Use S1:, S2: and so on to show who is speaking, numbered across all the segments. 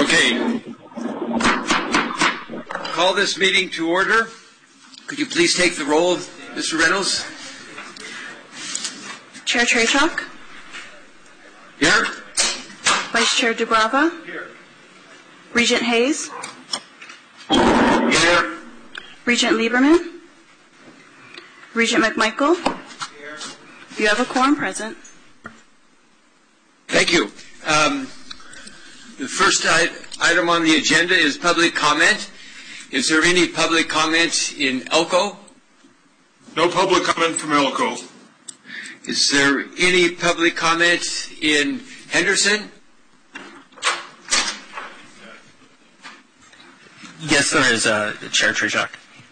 S1: Okay. Call this meeting to order. Could you please take the roll, Mr. Reynolds?
S2: Chair Trachok?
S1: Here.
S2: Vice Chair DeGrava?
S1: Here.
S2: Regent Hayes?
S1: Here.
S2: Regent Lieberman? Regent McMichael?
S1: Here.
S2: You have a quorum present.
S1: Thank you. The first item on the agenda is public comment. Is there any public comment in Elko?
S3: No public comment from Elko.
S1: Is there any public comment in Henderson?
S4: Yes, there is, Chair Trachok.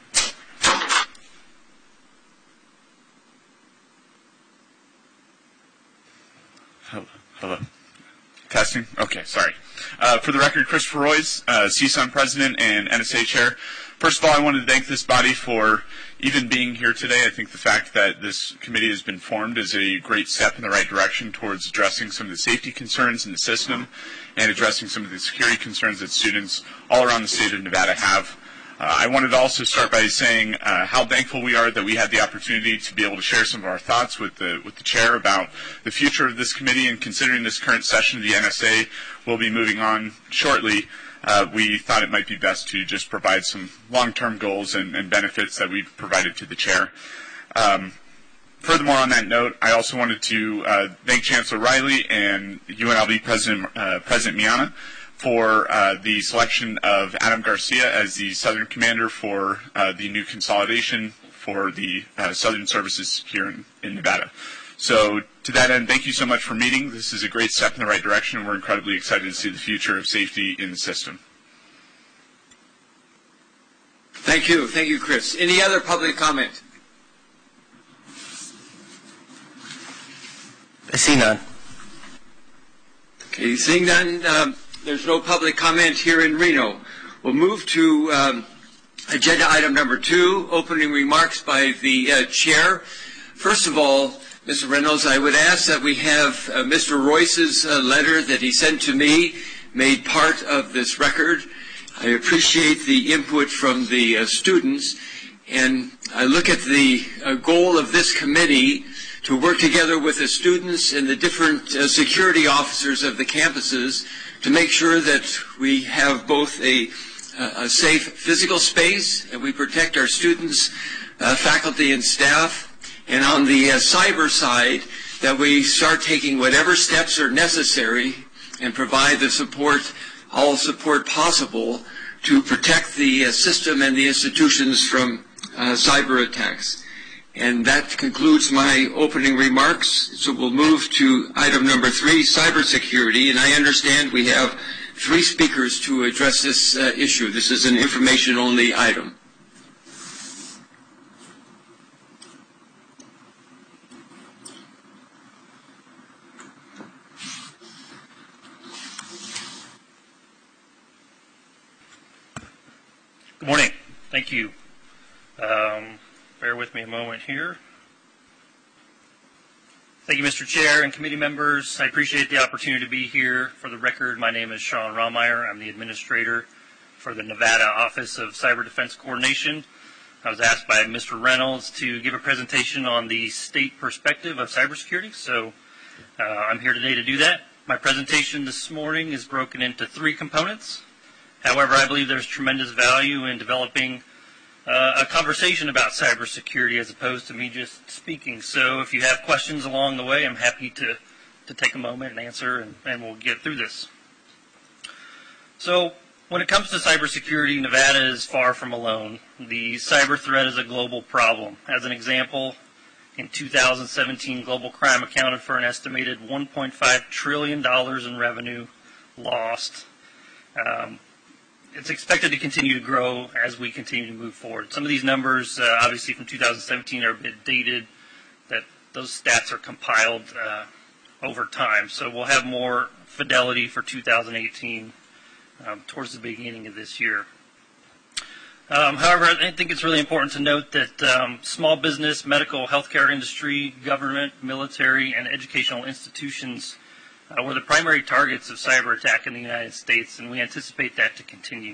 S3: Hello. Testing? Okay, sorry. For the record, Christopher Royce, CSUN President and NSA Chair. First of all, I wanted to thank this body for even being here today. I think the fact that this committee has been formed is a great step in the right direction towards addressing some of the safety concerns in the system and addressing some of the security concerns that students all around the state of Nevada have. I wanted to also start by saying how thankful we are that we had the opportunity to be able to share some of our thoughts with the chair about the future of this committee, and considering this current session of the NSA will be moving on shortly, we thought it might be best to just provide some long-term goals and benefits that we've provided to the chair. Furthermore, on that note, I also wanted to thank Chancellor Riley and UNLV President Miana for the selection of Adam Garcia as the Southern Commander for the new consolidation for the Southern Services here in Nevada. So to that end, thank you so much for meeting. This is a great step in the right direction, and we're incredibly excited to see the future of safety in the system.
S1: Thank you. Thank you, Chris. Any other public comment?
S4: I see none.
S1: Okay, seeing none, there's no public comment here in Reno. We'll move to agenda item number 2, opening remarks by the chair. First of all, Mr. Reynolds, I would ask that we have Mr. Royce's letter that he sent to me made part of this record. I appreciate the input from the students, and I look at the goal of this committee to work together with the students and the different security officers of the campuses to make sure that we have both a safe physical space and we protect our students, faculty, and staff. And on the cyber side, that we start taking whatever steps are necessary and provide the support, all support possible to protect the system and the institutions from cyber attacks. And that concludes my opening remarks. So we'll move to item number 3, cybersecurity. And I understand we have 3 speakers to address this issue. This is an information-only item.
S5: Good morning. Thank you. Bear with me a moment here. Thank you, Mr. Chair and committee members. I appreciate the opportunity to be here. For the record, my name is Sean Romeyer. I'm the administrator for the Nevada Office of Cyber Defense Coordination. I was asked by Mr. Reynolds to give a presentation on the state perspective of cybersecurity, so I'm here today to do that. My presentation this morning is broken into 3 components. However, I believe there's tremendous value in developing a conversation about cybersecurity as opposed to me just speaking. So if you have questions along the way, I'm happy to take a moment and answer, and we'll get through this. So when it comes to cybersecurity, Nevada is far from alone. The cyber threat is a global problem. As an example, in 2017, global crime accounted for an estimated $1.5 trillion in revenue lost. It's expected to continue to grow as we continue to move forward. Some of these numbers, obviously from 2017, are a bit dated. That those stats are compiled over time, so we'll have more fidelity for 2018 towards the beginning of this year. However, I think it's really important to note that small business, medical, healthcare industry, government, military, and educational institutions were the primary targets of cyber attack in the United States, and we anticipate that to continue.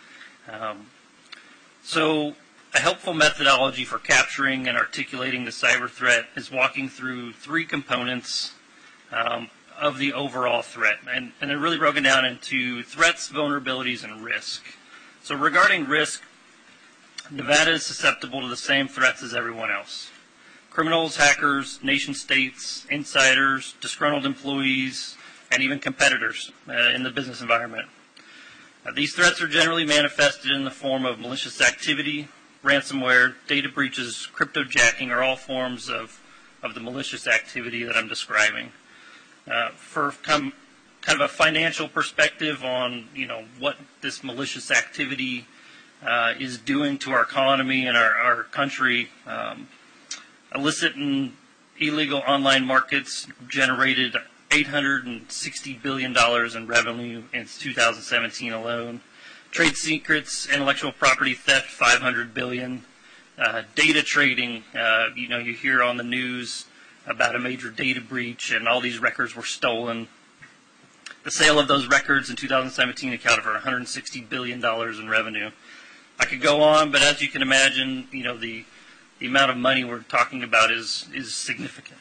S5: So a helpful methodology for capturing and articulating the cyber threat is walking through three components of the overall threat, and they're really broken down into threats, vulnerabilities, and risk. So regarding risk, Nevada is susceptible to the same threats as everyone else. Criminals, hackers, nation states, insiders, disgruntled employees, and even competitors in the business environment. These threats are generally manifested in the form of malicious activity, ransomware, data breaches, cryptojacking, are all forms of the malicious activity that I'm describing. For kind of a financial perspective on what this malicious activity is doing to our economy and our country, illicit and illegal online markets generated $860 billion in revenue in 2017 alone. Trade secrets, intellectual property theft, $500 billion. Data trading, you hear on the news about a major data breach and all these records were stolen. The sale of those records in 2017 accounted for $160 billion in revenue. I could go on, but as you can imagine, the amount of money we're talking about is significant.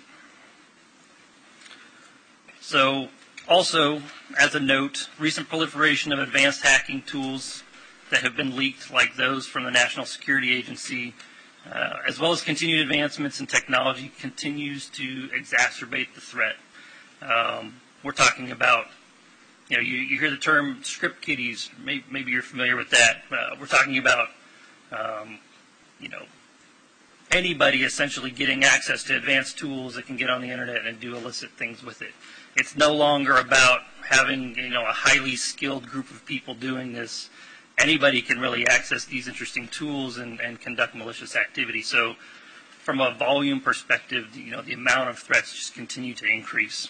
S5: So also, as a note, recent proliferation of advanced hacking tools that have been leaked, like those from the National Security Agency, as well as continued advancements in technology, continues to exacerbate the threat. We're talking about, you hear the term script kiddies. Maybe you're familiar with that. We're talking about, anybody essentially getting access to advanced tools that can get on the internet and do illicit things with it. It's no longer about having, a highly skilled group of people doing this. Anybody can really access these interesting tools and conduct malicious activity. So from a volume perspective, the amount of threats just continue to increase.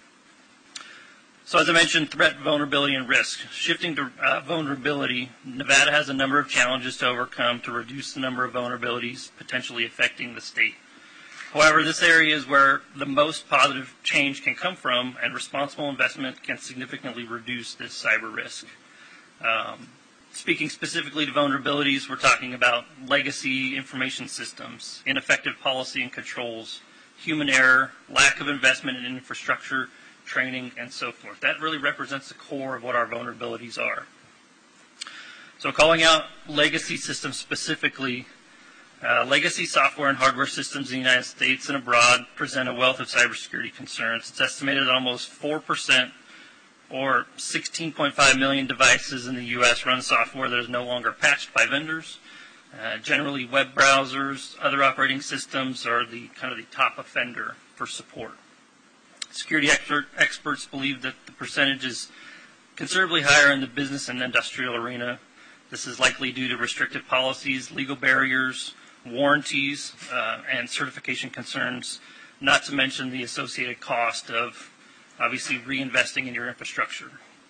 S5: So as I mentioned, threat, vulnerability, and risk. Shifting to vulnerability, Nevada has a number of challenges to overcome to reduce the number of vulnerabilities potentially affecting the state. However, this area is where the most positive change can come from, and responsible investment can significantly reduce this cyber risk. Speaking specifically to vulnerabilities, we're talking about legacy information systems, ineffective policy and controls, human error, lack of investment in infrastructure, training, and so forth. That really represents the core of what our vulnerabilities are. So calling out legacy systems specifically, legacy software and hardware systems in the United States and abroad present a wealth of cybersecurity concerns. It's estimated that almost 4% or 16.5 million devices in the U.S. run software that is no longer patched by vendors. Generally, web browsers, other operating systems are the top offender for support. Security experts believe that the percentage is considerably higher in the business and industrial arena. This is likely due to restrictive policies, legal barriers, warranties, and certification concerns, not to mention the associated cost of obviously reinvesting in your infrastructure.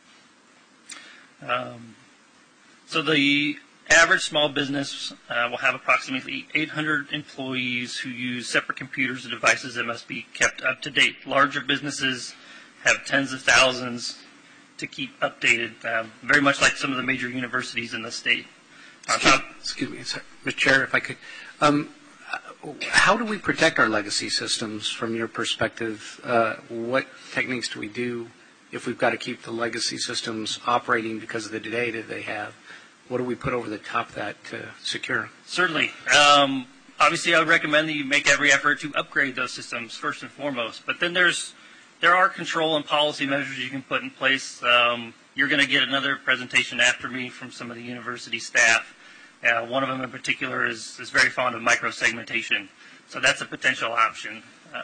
S5: So the average small business will have approximately 800 employees who use separate computers and devices that must be kept up to date. Larger businesses have tens of thousands to keep updated, very much like some of the major universities in the state.
S6: Excuse me, sorry. Mr. Chair, if I could. How do we protect our legacy systems from your perspective? What techniques do we do if we've got to keep the legacy systems operating because of the data they have? What do we put over the top of that to secure?
S5: Certainly. Obviously, I would recommend that you make every effort to upgrade those systems first and foremost. But then there are control and policy measures you can put in place. You're going to get another presentation after me from some of the university staff. One of them in particular is very fond of microsegmentation. So that's a potential option.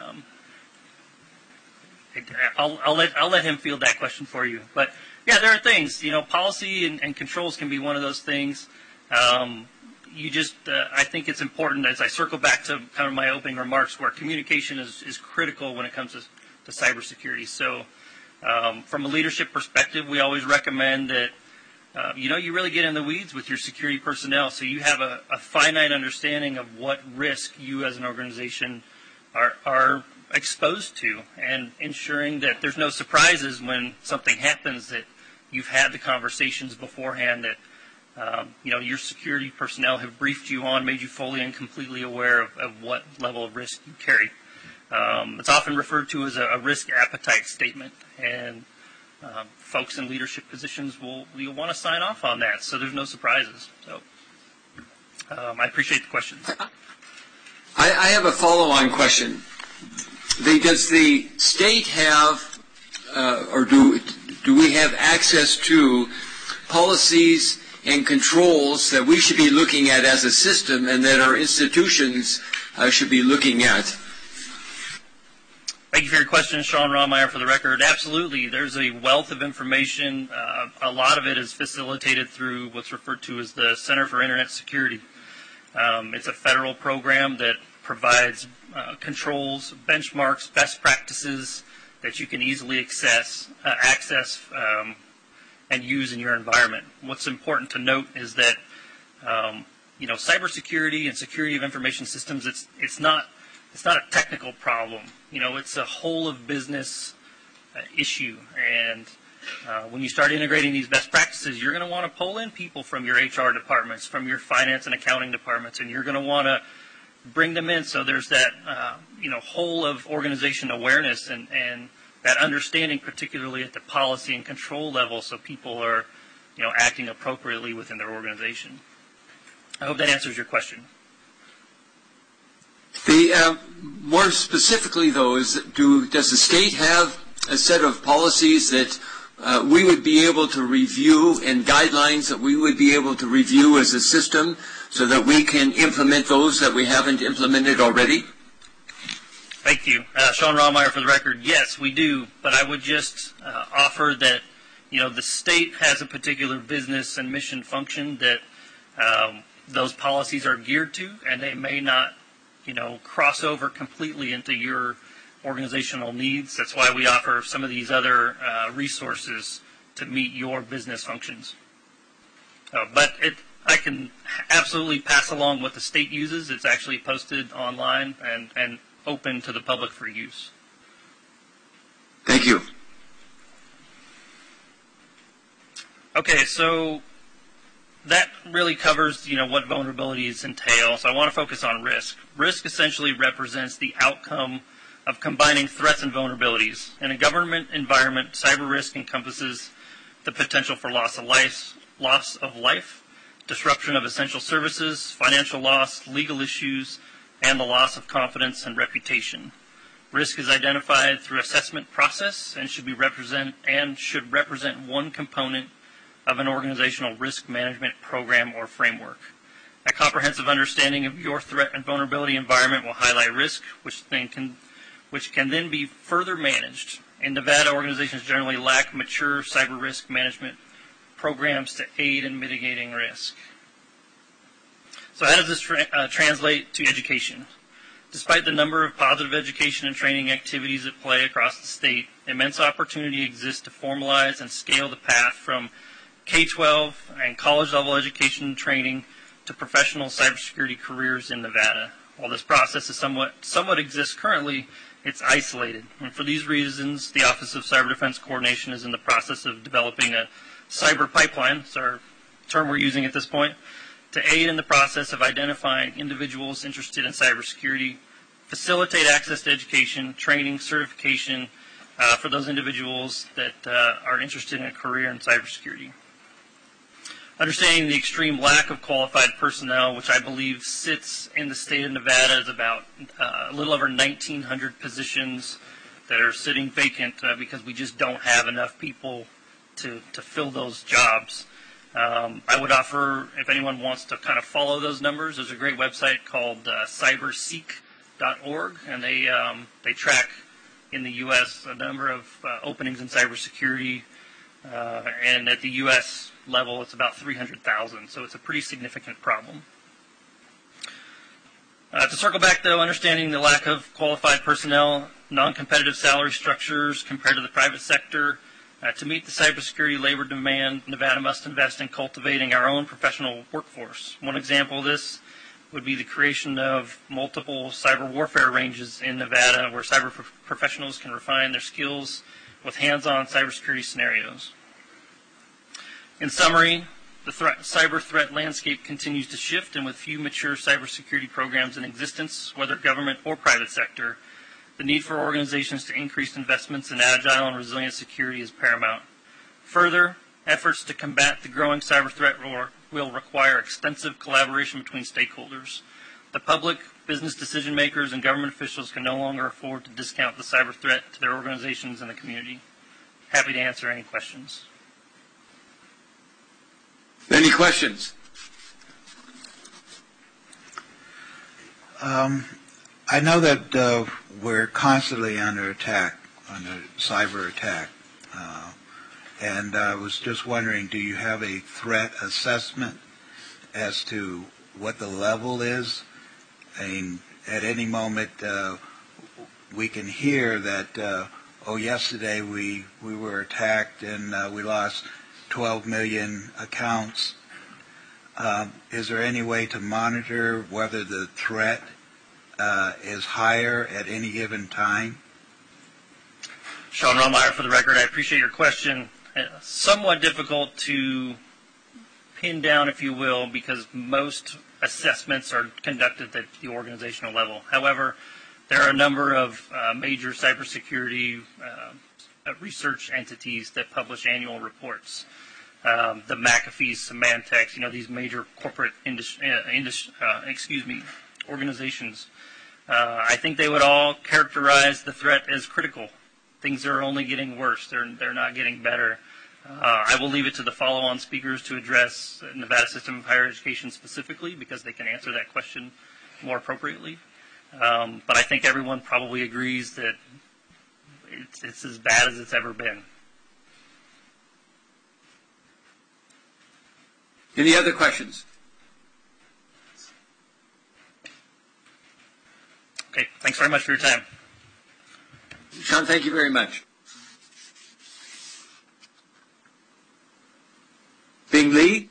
S5: I'll let him field that question for you. But yeah, there are things. Policy and controls can be one of those things. I think it's important, as I circle back to kind of my opening remarks, where communication is critical when it comes to cybersecurity. So from a leadership perspective, we always recommend that you really get in the weeds with your security personnel, so you have a finite understanding of what risk you as an organization are exposed to, and ensuring that there's no surprises when something happens, that you've had the conversations beforehand, that your security personnel have briefed you on, made you fully and completely aware of what level of risk you carry. It's often referred to as a risk appetite statement, and folks in leadership positions will want to sign off on that, so there's no surprises. So I appreciate the question.
S1: I have a follow-on question. Does the state have, or do we have access to policies and controls that we should be looking at as a system and that our institutions should be looking at?
S5: Thank you for your question, Sean Romeyer, for the record. Absolutely. There's a wealth of information. A lot of it is facilitated through what's referred to as the Center for Internet Security. It's a federal program that provides controls, benchmarks, best practices that you can easily access and use in your environment. What's important to note is that cybersecurity and security of information systems, it's not a technical problem. It's a whole of business issue, and when you start integrating these best practices, you're going to want to pull in people from your HR departments, from your finance and accounting departments, and you're going to want to bring them in. So there's that whole of organization awareness and that understanding, particularly at the policy and control level, so people are acting appropriately within their organization. I hope that answers your question.
S1: More specifically, though, does the state have a set of policies that we would be able to review and guidelines that we would be able to review as a system so that we can implement those that we haven't implemented already?
S5: Thank you. Sean Romeyer, for the record, yes, we do. But I would just offer that, the state has a particular business and mission function that those policies are geared to, and they may not, cross over completely into your organizational needs. That's why we offer some of these other resources to meet your business functions. But I can absolutely pass along what the state uses. It's actually posted online and open to the public for use.
S1: Thank you.
S5: Okay, so that really covers, what vulnerabilities entail. So I want to focus on risk. Risk essentially represents the outcome of combining threats and vulnerabilities. In a government environment, cyber risk encompasses the potential for loss of life, disruption of essential services, financial loss, legal issues, and the loss of confidence and reputation. Risk is identified through assessment process and should represent one component of an organizational risk management program or framework. A comprehensive understanding of your threat and vulnerability environment will highlight risk, which can then be further managed. In Nevada, organizations generally lack mature cyber risk management programs to aid in mitigating risk. So how does this translate to education? Despite the number of positive education and training activities at play across the state, immense opportunity exists to formalize and scale the path from K-12 and college-level education and training to professional cybersecurity careers in Nevada. While this process is somewhat exists currently, it's isolated. And for these reasons, the Office of Cyber Defense Coordination is in the process of developing a cyber pipeline, it's our term we're using at this point, to aid in the process of identifying individuals interested in cybersecurity, facilitate access to education, training, certification for those individuals that are interested in a career in cybersecurity. Understanding the extreme lack of qualified personnel, which I believe sits in the state of Nevada, is about a little over 1,900 positions that are sitting vacant because we just don't have enough people to fill those jobs. I would offer, if anyone wants to kind of follow those numbers, there's a great website called cyberseek.org, and they track in the U.S. a number of openings in cybersecurity, and at the U.S. level, it's about 300,000, so it's a pretty significant problem. To circle back, though, understanding the lack of qualified personnel, non-competitive salary structures compared to the private sector, to meet the cybersecurity labor demand, Nevada must invest in cultivating our own professional workforce. One example of this would be the creation of multiple cyber warfare ranges in Nevada where cyber professionals can refine their skills with hands-on cybersecurity scenarios. In summary, the cyber threat landscape continues to shift, and with few mature cybersecurity programs in existence, whether government or private sector, the need for organizations to increase investments in agile and resilient security is paramount. Further, efforts to combat the growing cyber threat will require extensive collaboration between stakeholders. The public, business decision makers, and government officials can no longer afford to discount the cyber threat to their organizations and the community. Happy to answer any questions.
S1: Any questions?
S7: I know that we're constantly under attack, under cyber attack. And I was just wondering, do you have a threat assessment as to what the level is? I mean, at any moment we can hear that, yesterday we were attacked and we lost 12 million accounts. Is there any way to monitor whether the threat is higher at any given time?
S5: Sean Rollmeyer, for the record, I appreciate your question. Somewhat difficult to pin down, if you will, because most assessments are conducted at the organizational level. However, there are a number of major cybersecurity research entities that publish annual reports. The McAfee's, Symantec, these major corporate organizations. I think they would all characterize the threat as critical. Things are only getting worse. They're not getting better. I will leave it to the follow-on speakers to address Nevada System of Higher Education specifically because they can answer that question more appropriately. But I think everyone probably agrees that it's as bad as it's ever been.
S1: Any other questions?
S5: Okay, thanks very much for your time.
S1: Sean, thank you very much. Bing Lee?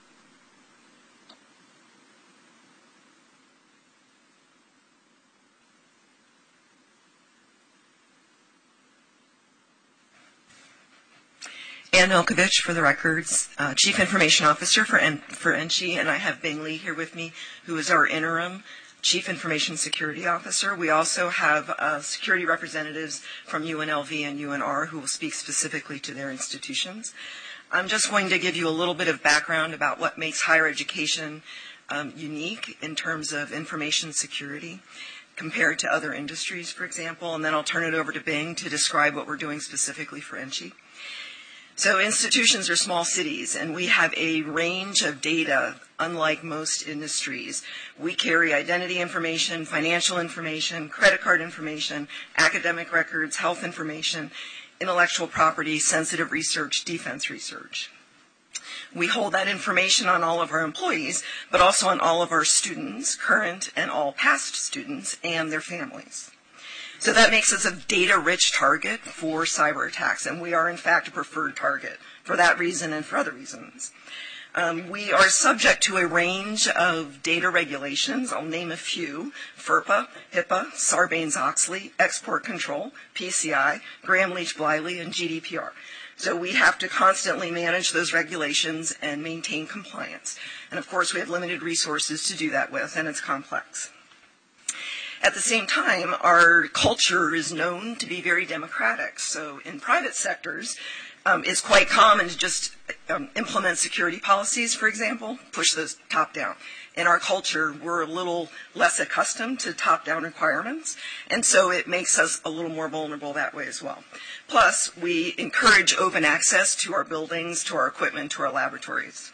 S8: Ann Milkovich, for the records, Chief Information Officer for NSHE, and I have Bing Lee here with me, who is our interim Chief Information Security Officer. We also have security representatives from UNLV and UNR who will speak specifically to their institutions. I'm just going to give you a little bit of background about what makes higher education unique in terms of information security compared to other industries, for example, and then I'll turn it over to Bing to describe what we're doing specifically for NSHE. So institutions are small cities, and we have a range of data unlike most industries. We carry identity information, financial information, credit card information, academic records, health information, intellectual property, sensitive research, defense research. We hold that information on all of our employees, but also on all of our students, current and all past students, and their families. So that makes us a data-rich target for cyber attacks, and we are, in fact, a preferred target for that reason and for other reasons. We are subject to a range of data regulations. I'll name a few: FERPA, HIPAA, Sarbanes-Oxley, Export Control, PCI, Gramm-Leach-Bliley, and GDPR. So we have to constantly manage those regulations and maintain compliance. And, of course, we have limited resources to do that with, and it's complex. At the same time, our culture is known to be very democratic. So in private sectors, it's quite common to just implement security policies, for example, push those top down. In our culture, we're a little less accustomed to top-down requirements, and so it makes us a little more vulnerable that way as well. Plus, we encourage open access to our buildings, to our equipment, to our laboratories.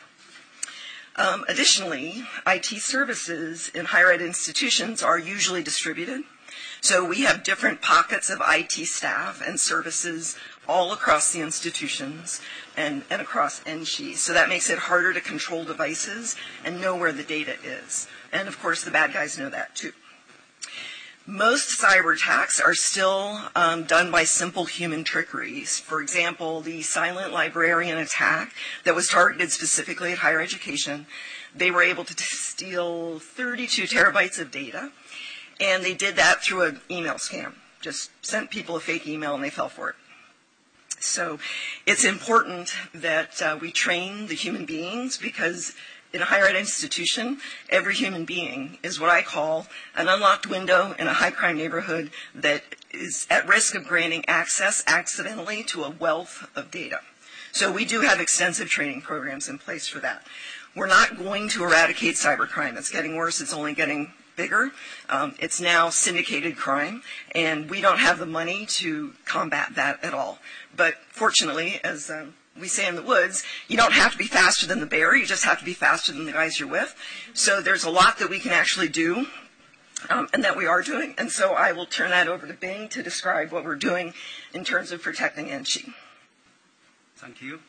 S8: Additionally, IT services in higher ed institutions are usually distributed. So we have different pockets of IT staff and services all across the institutions and across NSHE. So that makes it harder to control devices and know where the data is. And of course, the bad guys know that too. Most cyber attacks are still done by simple human trickeries. For example, the silent librarian attack that was targeted specifically at higher education, they were able to steal 32 terabytes of data, and they did that through an email scam. Just sent people a fake email and they fell for it. So it's important that we train the human beings, because in a higher ed institution, every human being is what I call an unlocked window in a high crime neighborhood that is at risk of granting access accidentally to a wealth of data. So we do have extensive training programs in place for that. We're not going to eradicate cybercrime. It's getting worse. It's only getting bigger. It's now syndicated crime, and we don't have the money to combat that at all. But fortunately, as we say in the woods, you don't have to be faster than the bear. You just have to be faster than the guys you're with. So there's a lot that we can actually do, and that we are doing. And so I will turn that over to Bing to describe what we're doing in terms of protecting NSHE.
S9: Thank you.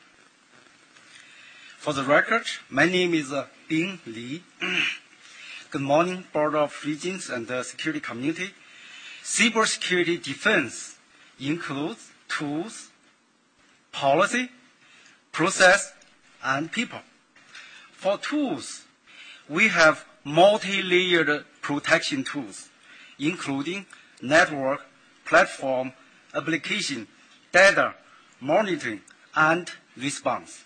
S9: For the record, my name is Bing Li. Good morning, Board of Regents and the security community. Cybersecurity defense includes tools, policy, process, and people. For tools, we have multi-layered protection tools, including network, platform, application, data, monitoring, and response.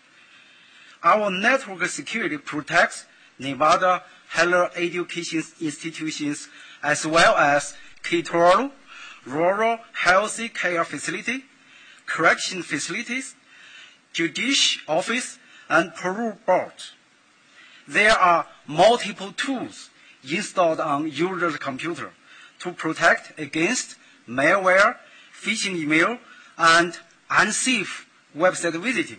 S9: Our network security protects Nevada higher education institutions as well as K-12, rural health care facility, correction facilities, judicial office, and parole board. There are multiple tools installed on users' computer to protect against malware, phishing email, and unsafe website visiting.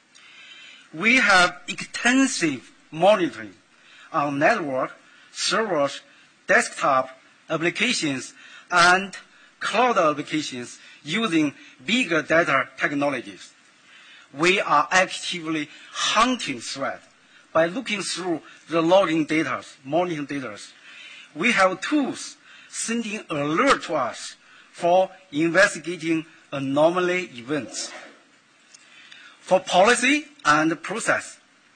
S9: We have extensive monitoring on network, servers, desktop applications, and cloud applications using big data technologies. We are actively hunting threats by looking through the logging data, monitoring data. We have tools sending alert to us for investigating anomaly events. For policy and process,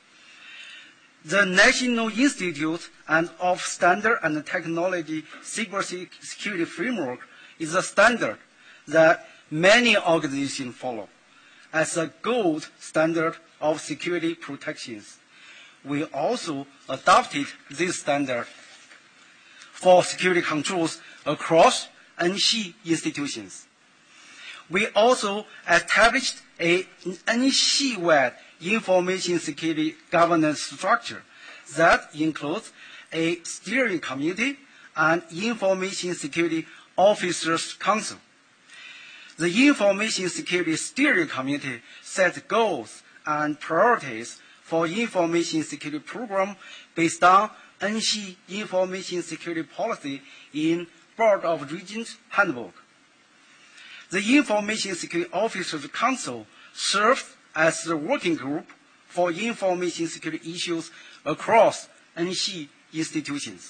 S9: the National Institute of Standard and Technology Cybersecurity Framework is a standard that many organizations follow as a gold standard of security protections. We also adopted this standard for security controls across NSHE institutions. We also established a NSHE-wide information security governance structure that includes a steering committee and information security officers council. The information security steering committee sets goals and priorities for information security program based on NSHE information security policy in Board of Regents Handbook. The Information Security Officers Council serves as the working group for information security issues across NSHE institutions.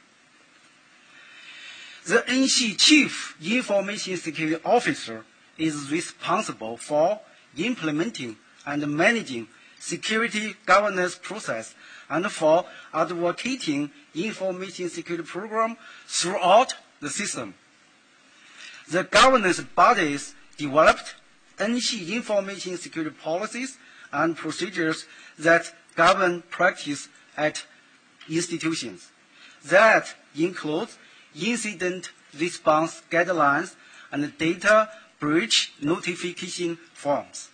S9: The NSHE Chief Information Security Officer is responsible for implementing and managing security governance process and for advocating information security program throughout the system. The governance bodies developed NSHE information security policies and procedures that govern practice at institutions. That includes incident response guidelines and data breach notification forms.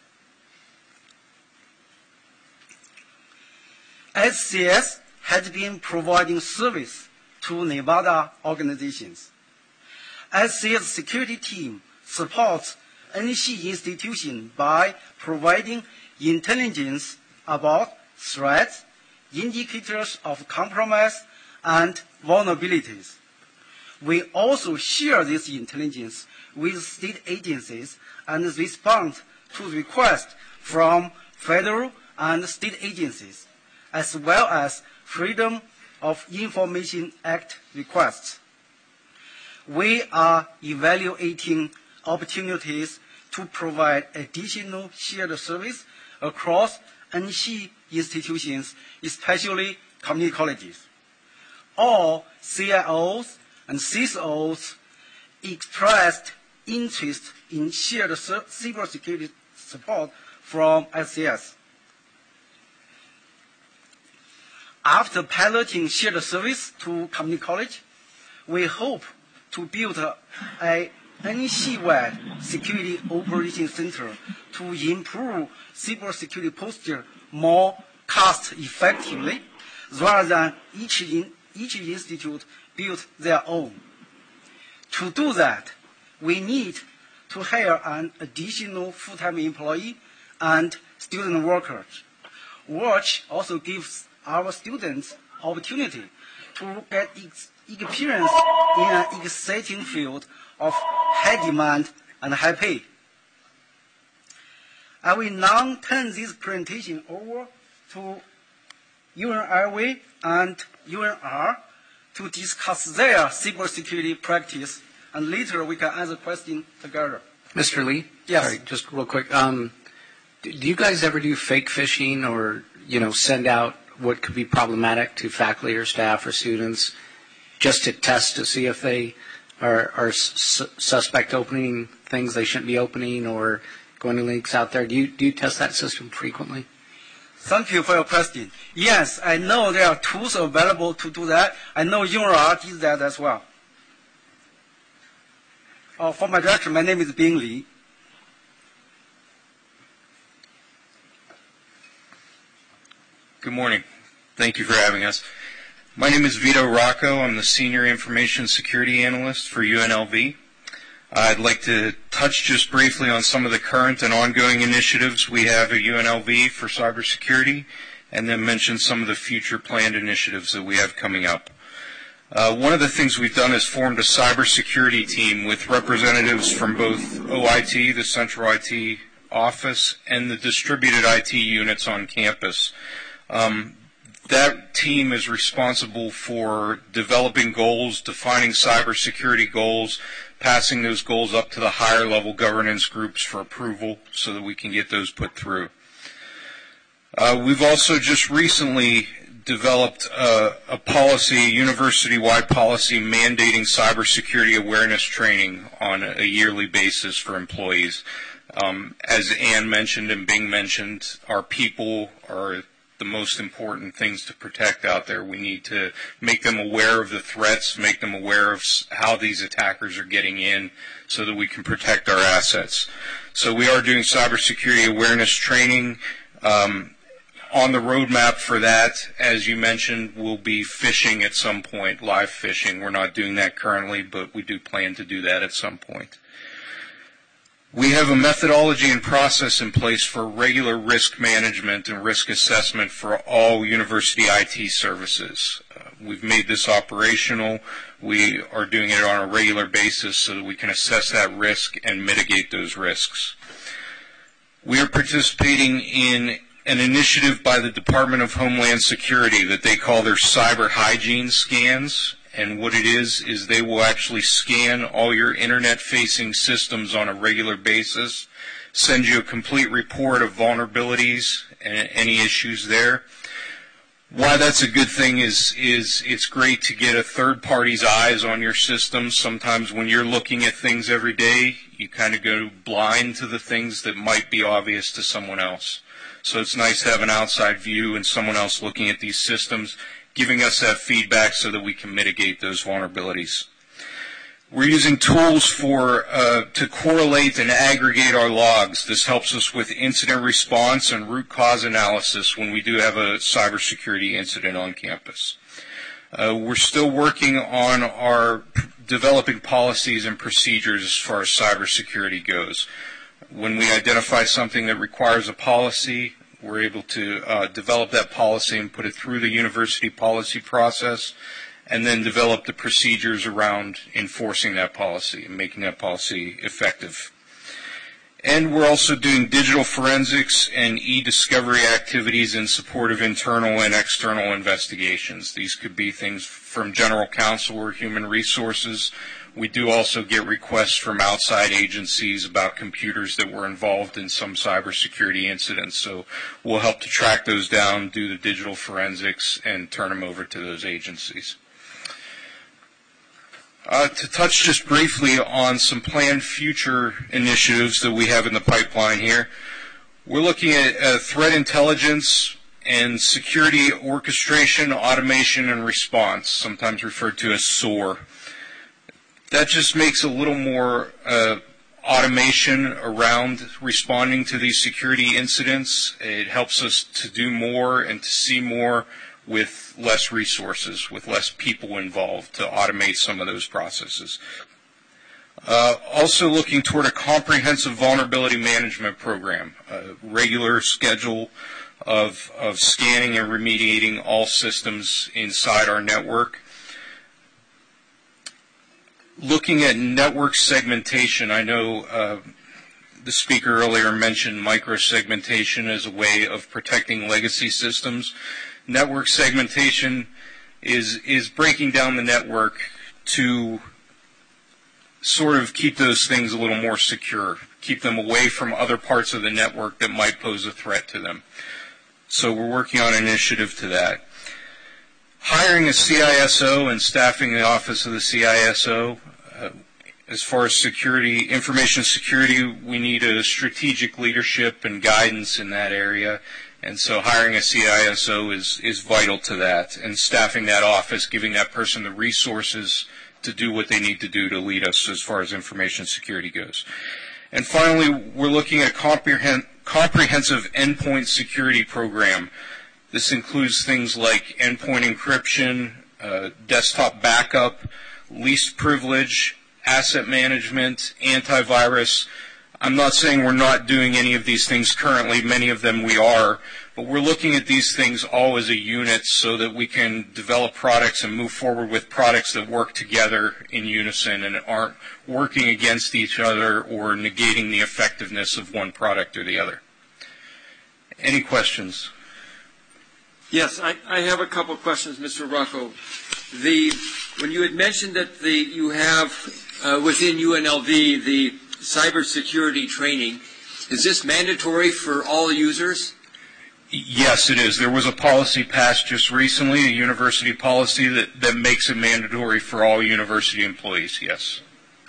S9: SCS has been providing service to Nevada organizations. SCS security team supports NSHE institution by providing intelligence about threats, indicators of compromise, and vulnerabilities. We also share this intelligence with state agencies and respond to requests from federal and state agencies, as well as Freedom of Information Act requests. we are evaluating opportunities to provide additional shared service across NC institutions, especially community colleges. All CIOs and CISOs expressed interest in shared cybersecurity support from SCS. After piloting shared service to community college, we hope to build a NC-wide security operations center to improve cybersecurity posture more cost-effectively, rather than each institute build their own. To do that, we need to hire an additional full-time employee and student workers, which also gives our students opportunity to get experience in an exciting field of high demand and high pay. I will now turn this presentation over to UNRWA and UNR to discuss their cybersecurity practice, and later we can answer questions together.
S6: Mr. Lee?
S9: Yes.
S6: Sorry, just real quick. Do you guys ever do fake phishing or, send out what could be problematic to faculty or staff or students just to test to see if they are suspect opening things they shouldn't be opening or going to links out there? Do you test that system frequently?
S9: Thank you for your question. Yes, I know there are tools available to do that. I know UNR did that as well. For my director, my name is Bing Li.
S10: Good morning. Thank you for having us. My name is Vito Rocco. I'm the Senior Information Security Analyst for UNLV. I'd like to touch just briefly on some of the current and ongoing initiatives we have at UNLV for cybersecurity, and then mention some of the future planned initiatives that we have coming up. One of the things we've done is formed a cybersecurity team with representatives from both OIT, the Central IT Office, and the distributed IT units on campus. That team is responsible for developing goals, defining cybersecurity goals, passing those goals up to the higher level governance groups for approval so that we can get those put through. We've also just recently developed a policy, a university-wide policy mandating cybersecurity awareness training on a yearly basis for employees. As Ann mentioned and Bing mentioned, our people are the most important things to protect out there. We need to make them aware of the threats, make them aware of how these attackers are getting in so that we can protect our assets. So we are doing cybersecurity awareness training. On the roadmap for that, as you mentioned, will be phishing at some point, live phishing. We're not doing that currently, but we do plan to do that at some point. We have a methodology and process in place for regular risk management and risk assessment for all university IT services. We've made this operational. We are doing it on a regular basis so that we can assess that risk and mitigate those risks. We are participating in an initiative by the Department of Homeland Security that they call their cyber hygiene scans. And what it is they will actually scan all your internet-facing systems on a regular basis, send you a complete report of vulnerabilities and any issues there. Why that's a good thing is it's great to get a third party's eyes on your system. Sometimes when you're looking at things every day, you kind of go blind to the things that might be obvious to someone else. So it's nice to have an outside view and someone else looking at these systems, giving us that feedback so that we can mitigate those vulnerabilities. We're using tools to correlate and aggregate our logs. This helps us with incident response and root cause analysis when we do have a cybersecurity incident on campus. We're still working on our developing policies and procedures as far as cybersecurity goes. When we identify something that requires a policy, we're able to develop that policy and put it through the university policy process, and then develop the procedures around enforcing that policy and making that policy effective. And we're also doing digital forensics and e-discovery activities in support of internal and external investigations. These could be things from general counsel or human resources. We do also get requests from outside agencies about computers that were involved in some cybersecurity incidents. So we'll help to track those down, do the digital forensics, and turn them over to those agencies. To touch just briefly on some planned future initiatives that we have in the pipeline here, we're looking at threat intelligence and security orchestration, automation, and response, sometimes referred to as SOAR. That just makes a little more automation around responding to these security incidents. It helps us to do more and to see more with less resources, with less people involved to automate some of those processes. Also looking toward a comprehensive vulnerability management program, a regular schedule of scanning and remediating all systems inside our network. Looking at network segmentation, I know the speaker earlier mentioned microsegmentation as a way of protecting legacy systems. Network segmentation is breaking down the network to sort of keep those things a little more secure, keep them away from other parts of the network that might pose a threat to them. So we're working on an initiative to that. Hiring a CISO and staffing the office of the CISO. As far as security, information security, we need a strategic leadership and guidance in that area. And so hiring a CISO is vital to that. And staffing that office, giving that person the resources to do what they need to do to lead us as far as information security goes. And finally, we're looking at a comprehensive endpoint security program. This includes things like endpoint encryption, desktop backup, least privilege, asset management, antivirus. I'm not saying we're not doing any of these things currently. Many of them we are. But we're looking at these things all as a unit so that we can develop products and move forward with products that work together in unison and aren't working against each other or negating the effectiveness of one product or the other. Any questions?
S1: Yes, I have a couple of questions, Mr. Rocco. When you had mentioned that you have within UNLV the cybersecurity training, is this mandatory for all users?
S10: Yes, it is. There was a policy passed just recently, a university policy that makes it mandatory for all university employees, yes.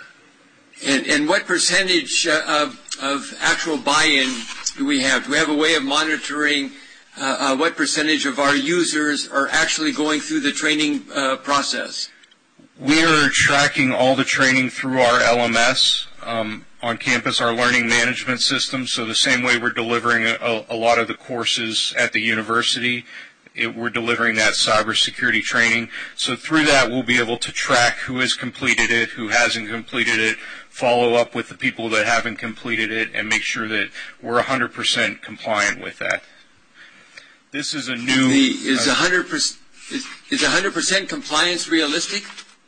S1: And what percentage of actual buy-in do we have? Do we have a way of monitoring what percentage of our users are actually going through the training process?
S10: We are tracking all the training through our LMS on campus, our learning management system. So the same way we're delivering a lot of the courses at the university, we're delivering that cybersecurity training. So through that, we'll be able to track who has completed it, who hasn't completed it, follow up with the people that haven't completed it, and make sure that we're 100% compliant with that. This is a new...
S1: Is 100% compliance realistic?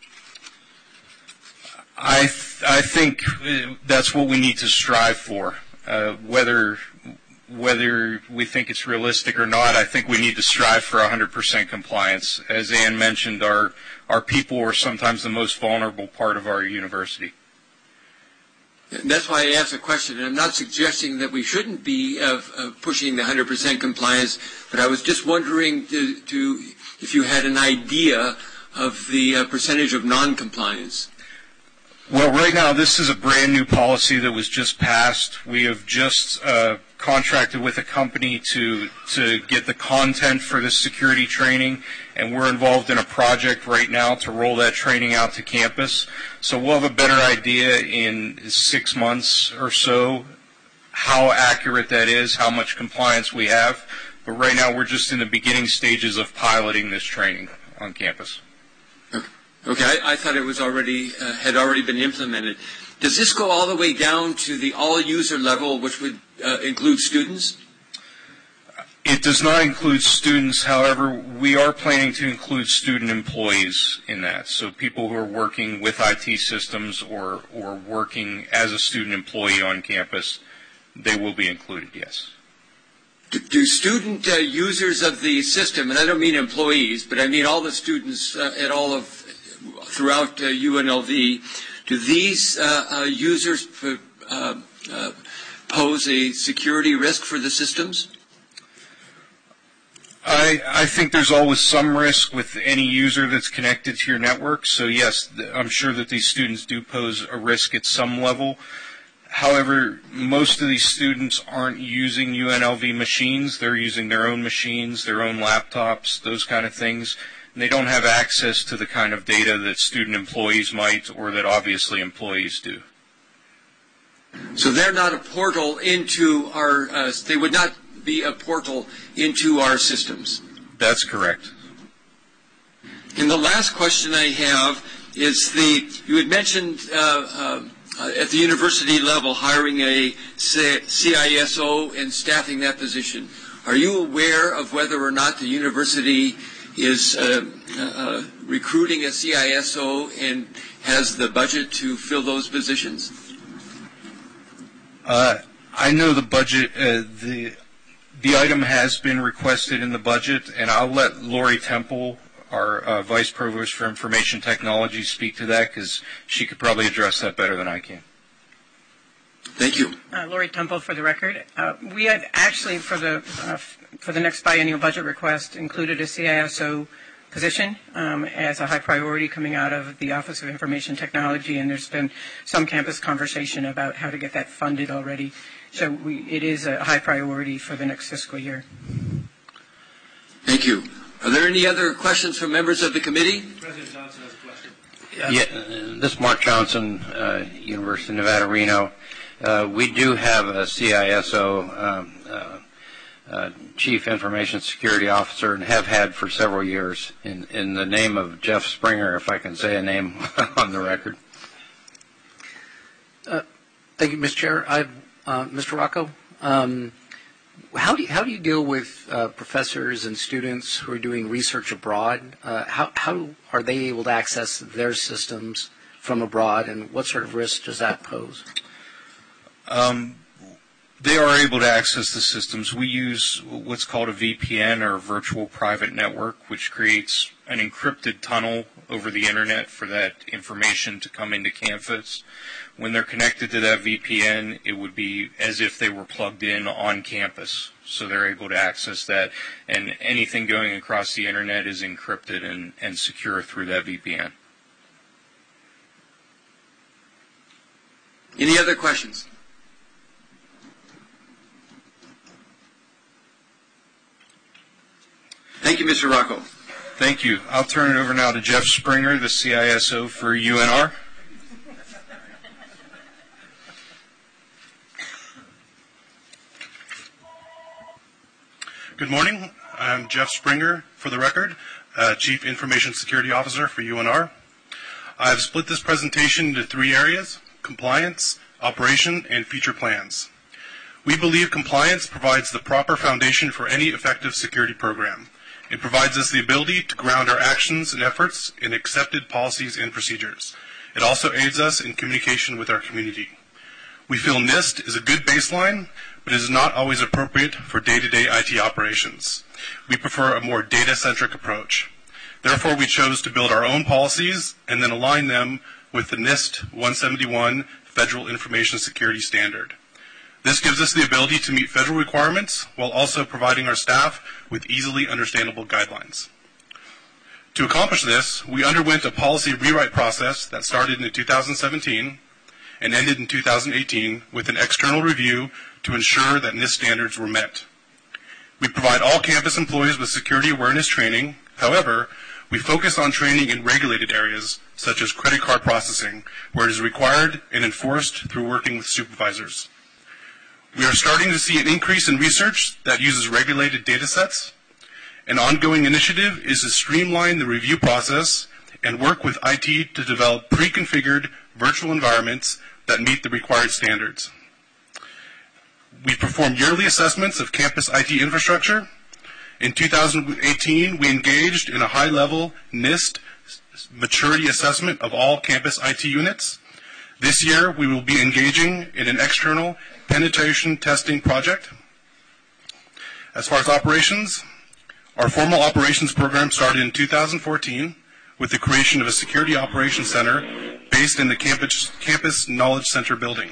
S10: I think that's what we need to strive for. Whether we think it's realistic or not, I think we need to strive for 100% compliance. As Ann mentioned, our people are sometimes the most vulnerable part of our university.
S1: That's why I asked the question, and I'm not suggesting that we shouldn't be pushing the 100% compliance, but I was just wondering if you had an idea of the percentage of non-compliance.
S10: Well, right now, this is a brand new policy that was just passed. We have just contracted with a company to get the content for this security training, and we're involved in a project right now to roll that training out to campus. So we'll have a better idea in 6 months or so how accurate that is, how much compliance we have. But right now, we're just in the beginning stages of piloting this training on campus.
S1: Okay, I thought it was had already been implemented. Does this go all the way down to the all-user level, which would include students?
S10: It does not include students. However, we are planning to include student employees in that. So people who are working with IT systems or working as a student employee on campus they will be included, yes.
S1: Do student users of the system, and I don't mean employees, but I mean all the students at all of throughout UNLV, do these users pose a security risk for the systems?
S10: I think there's always some risk with any user that's connected to your network. So yes, I'm sure that these students do pose a risk at some level. However, most of these students aren't using UNLV machines. They're using their own machines, their own laptops, those kind of things. And they don't have access to the kind of data that student employees might, or that obviously employees do.
S1: So they're not a portal into our, they would not be a portal into our systems.
S10: That's correct.
S1: And the last question I have is you had mentioned at the university level hiring a CISO and staffing that position. Are you aware of whether or not the university is recruiting a CISO and has the budget to fill those positions?
S10: I know the budget, the item has been requested in the budget, and I'll let Lori Temple, our Vice Provost for Information Technology, speak to that, because she could probably address that better than I can.
S1: Thank you.
S11: Lori Temple, for the record. We had actually, for the next biennial budget request, included a CISO position as a high priority coming out of the Office of Information Technology, and there's been some campus conversation about how to get that funded already. So it is a high priority for the next fiscal year.
S1: Thank you. Are there any other questions from members of the committee?
S12: President Johnson has a question.
S13: Yeah, this is Mark Johnson, University of Nevada, Reno. We do have a CISO, Chief Information Security Officer, and have had for several years in the name of Jeff Springer, if I can say a name on the record.
S6: Thank you, Mr. Chair. Mr. Rocco, how do you deal with professors and students who are doing research abroad? How are they able to access their systems from abroad, and what sort of risk does that pose?
S10: They are able to access the systems. We use what's called a VPN, or a virtual private network, which creates an encrypted tunnel over the internet for that information to come into campus. When they're connected to that VPN, it would be as if they were plugged in on campus. So they're able to access that, and anything going across the internet is encrypted and secure through that VPN.
S1: Any other questions? Thank you, Mr. Rocco.
S10: Thank you. I'll turn it over now to Jeff Springer, the CISO for UNR.
S12: Good morning. I'm Jeff Springer, for the record, Chief Information Security Officer for UNR. I've split this presentation into 3 areas: compliance, operation, and future plans. We believe compliance provides the proper foundation for any effective security program. It provides us the ability to ground our actions and efforts in accepted policies and procedures. It also aids us in communication with our community. We feel NIST is a good baseline, but it is not always appropriate for day-to-day IT operations. We prefer a more data-centric approach. Therefore, we chose to build our own policies and then align them with the NIST 171 Federal Information Security Standard. This gives us the ability to meet federal requirements while also providing our staff with easily understandable guidelines. To accomplish this, we underwent a policy rewrite process that started in 2017 and ended in 2018 with an external review to ensure that NIST standards were met. We provide all campus employees with security awareness training. However, we focus on training in regulated areas, such as credit card processing, where it is required and enforced through working with supervisors. We are starting to see an increase in research that uses regulated data sets. An ongoing initiative is to streamline the review process and work with IT to develop pre-configured virtual environments that meet the required standards. We perform yearly assessments of campus IT infrastructure. In 2018, we engaged in a high-level NIST maturity assessment of all campus IT units. This year, we will be engaging in an external penetration testing project. As far as operations, our formal operations program started in 2014 with the creation of a security operations center based in the campus Knowledge Center building.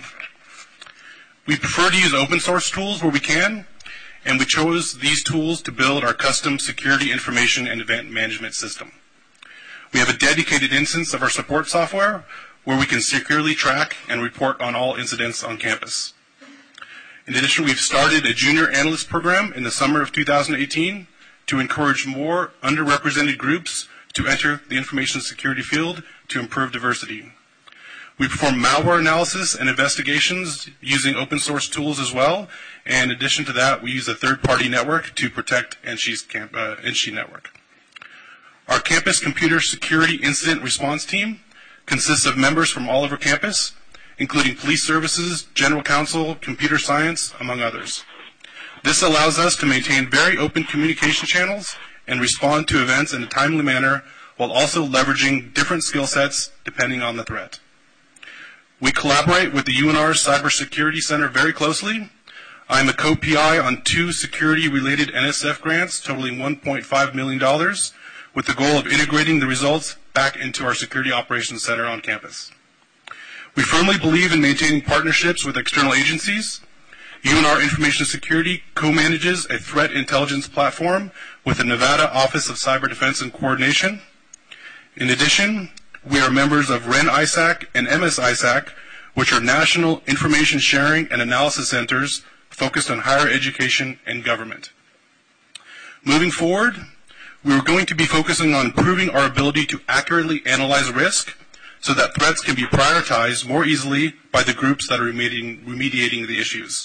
S12: We prefer to use open source tools where we can, and we chose these tools to build our custom security information and event management system. We have a dedicated instance of our support software where we can securely track and report on all incidents on campus. In addition, we've started a junior analyst program in the summer of 2018 to encourage more underrepresented groups to enter the information security field to improve diversity. We perform malware analysis and investigations using open source tools as well, and in addition to that, we use a third-party network to protect NSHE network. Our campus computer security incident response team consists of members from all over campus, including police services, general counsel, computer science, among others. This allows us to maintain very open communication channels and respond to events in a timely manner while also leveraging different skill sets depending on the threat. We collaborate with the UNR Cybersecurity Center very closely. I'm a co-PI on 2 security-related NSF grants totaling $1.5 million with the goal of integrating the results back into our Security Operations Center on campus. We firmly believe in maintaining partnerships with external agencies. UNR Information Security co-manages a threat intelligence platform with the Nevada Office of Cyber Defense and Coordination. In addition, we are members of REN-ISAC and MS-ISAC, which are national information sharing and analysis centers focused on higher education and government. Moving forward, we are going to be focusing on improving our ability to accurately analyze risk so that threats can be prioritized more easily by the groups that are remediating the issues.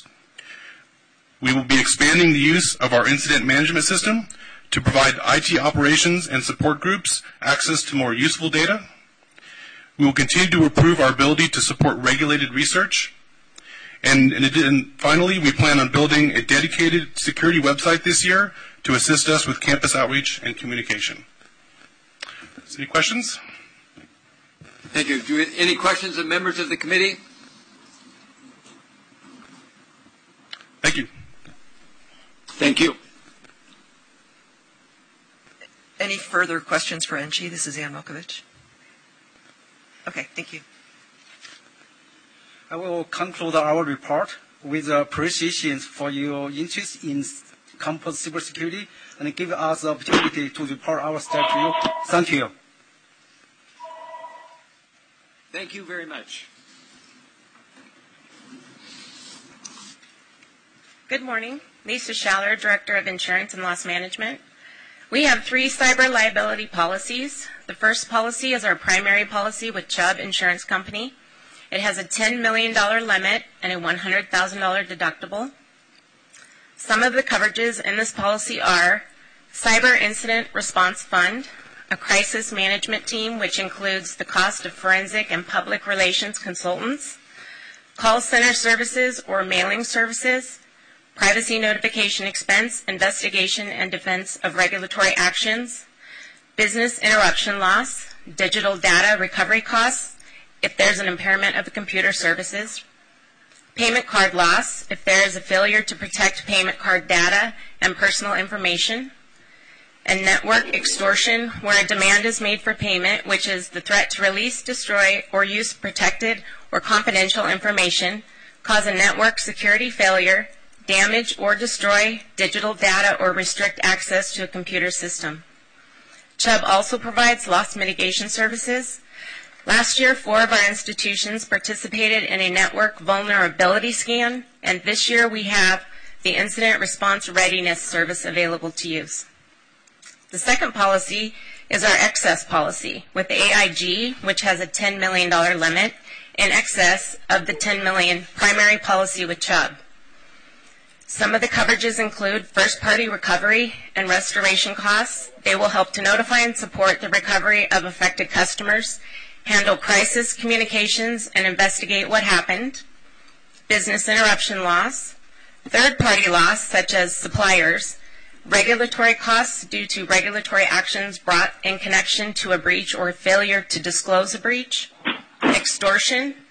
S12: We will be expanding the use of our incident management system to provide IT operations and support groups access to more useful data. We will continue to improve our ability to support regulated research. And finally, we plan on building a dedicated security website this year to assist us with campus outreach and communication. Any questions?
S1: Thank you. Any questions of members of the committee?
S12: Thank you.
S1: Thank you.
S8: Any further questions for NSHE? This is Ann Milkovich. Okay, thank you.
S9: I will conclude our report with appreciation for your interest in campus cybersecurity and give us the opportunity to report our staff to you. Thank you.
S1: Thank you very much.
S14: Good morning. Lisa Schaller, Director of Insurance and Loss Management. We have 3 cyber liability policies. The first policy is our primary policy with Chubb Insurance Company. It has a $10 million limit and a $100,000 deductible. Some of the coverages in this policy are Cyber Incident Response Fund, a crisis management team which includes the cost of forensic and public relations consultants, call center services or mailing services, privacy notification expense, investigation and defense of regulatory actions, business interruption loss, digital data recovery costs if there's an impairment of the computer services, payment card loss if there is a failure to protect payment card data and personal information, and network extortion where a demand is made for payment, which is the threat to release, destroy, or use protected or confidential information, cause a network security failure, damage or destroy digital data, or restrict access to a computer system. Chubb also provides loss mitigation services. Last year, 4 of our institutions participated in a network vulnerability scan, and this year we have the Incident Response Readiness Service available to use. The second policy is our excess policy with AIG, which has a $10 million limit in excess of the $10 million primary policy with Chubb. Some of the coverages include first-party recovery and restoration costs. They will help to notify and support the recovery of affected customers, handle crisis communications, and investigate what happened. Business interruption loss, third-party loss, such as suppliers, regulatory costs due to regulatory actions brought in connection to a breach or failure to disclose a breach, extortion,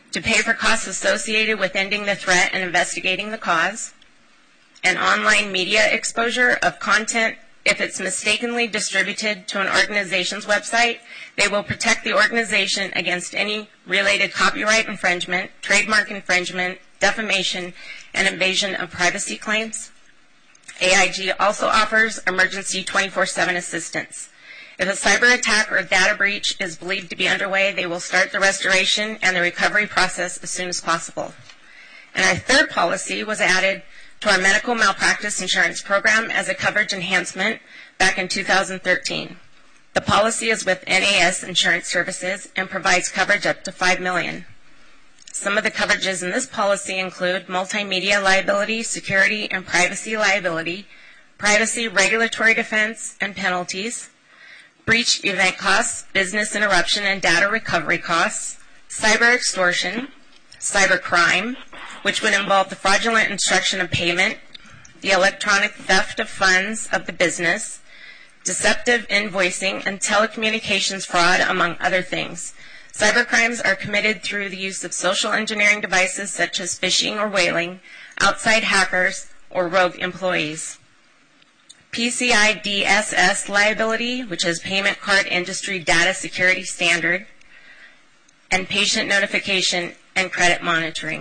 S14: to pay for costs associated with ending the threat and investigating the cause, and online media exposure of content. If it's mistakenly distributed to an organization's website, they will protect the organization against any related copyright infringement, trademark infringement, defamation, and invasion of privacy claims. AIG also offers emergency 24/7 assistance. If a cyber attack or data breach is believed to be underway, they will start the restoration and the recovery process as soon as possible. And our third policy was added to our medical malpractice insurance program as a coverage enhancement back in 2013. The policy is with NAS Insurance Services and provides coverage up to $5 million. Some of the coverages in this policy include multimedia liability, security and privacy liability, privacy regulatory defense and penalties, breach event costs, business interruption and data recovery costs, cyber extortion, cyber crime, which would involve the fraudulent instruction of payment, the electronic theft of funds of the business, deceptive invoicing, and telecommunications fraud, among other things. Cyber crimes are committed through the use of social engineering devices such as phishing or whaling, outside hackers, or rogue employees. PCI DSS liability, which is Payment Card Industry Data Security Standard, and patient notification and credit monitoring.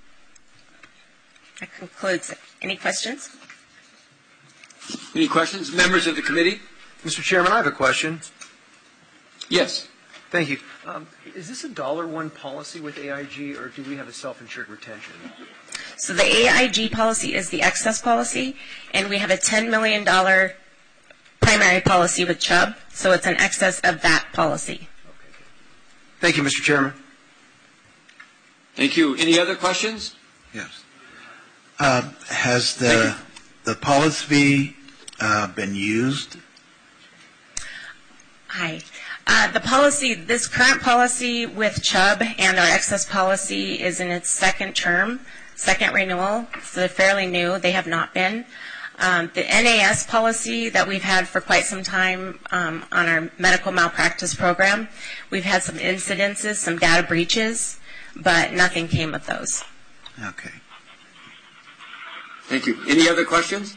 S14: That concludes it. Any questions?
S1: Any questions? Members of the committee?
S15: Mr. Chairman, I have a question.
S1: Yes.
S15: Thank you. Is this a $1 policy with AIG, or do we have a self-insured retention?
S14: So the AIG policy is the excess policy, and we have a $10 million primary policy with Chubb, so it's an excess of that policy.
S15: Thank you, Mr. Chairman.
S1: Thank you. Any other questions?
S7: Yes. Has the policy been used?
S14: Hi. The policy, this current policy with Chubb and our excess policy is in its second term, second renewal, so they're fairly new. They have not been. The NAS policy that we've had for quite some time on our medical malpractice program, we've had some incidences, some data breaches, but nothing came of those.
S7: Okay.
S1: Thank you. Any other questions?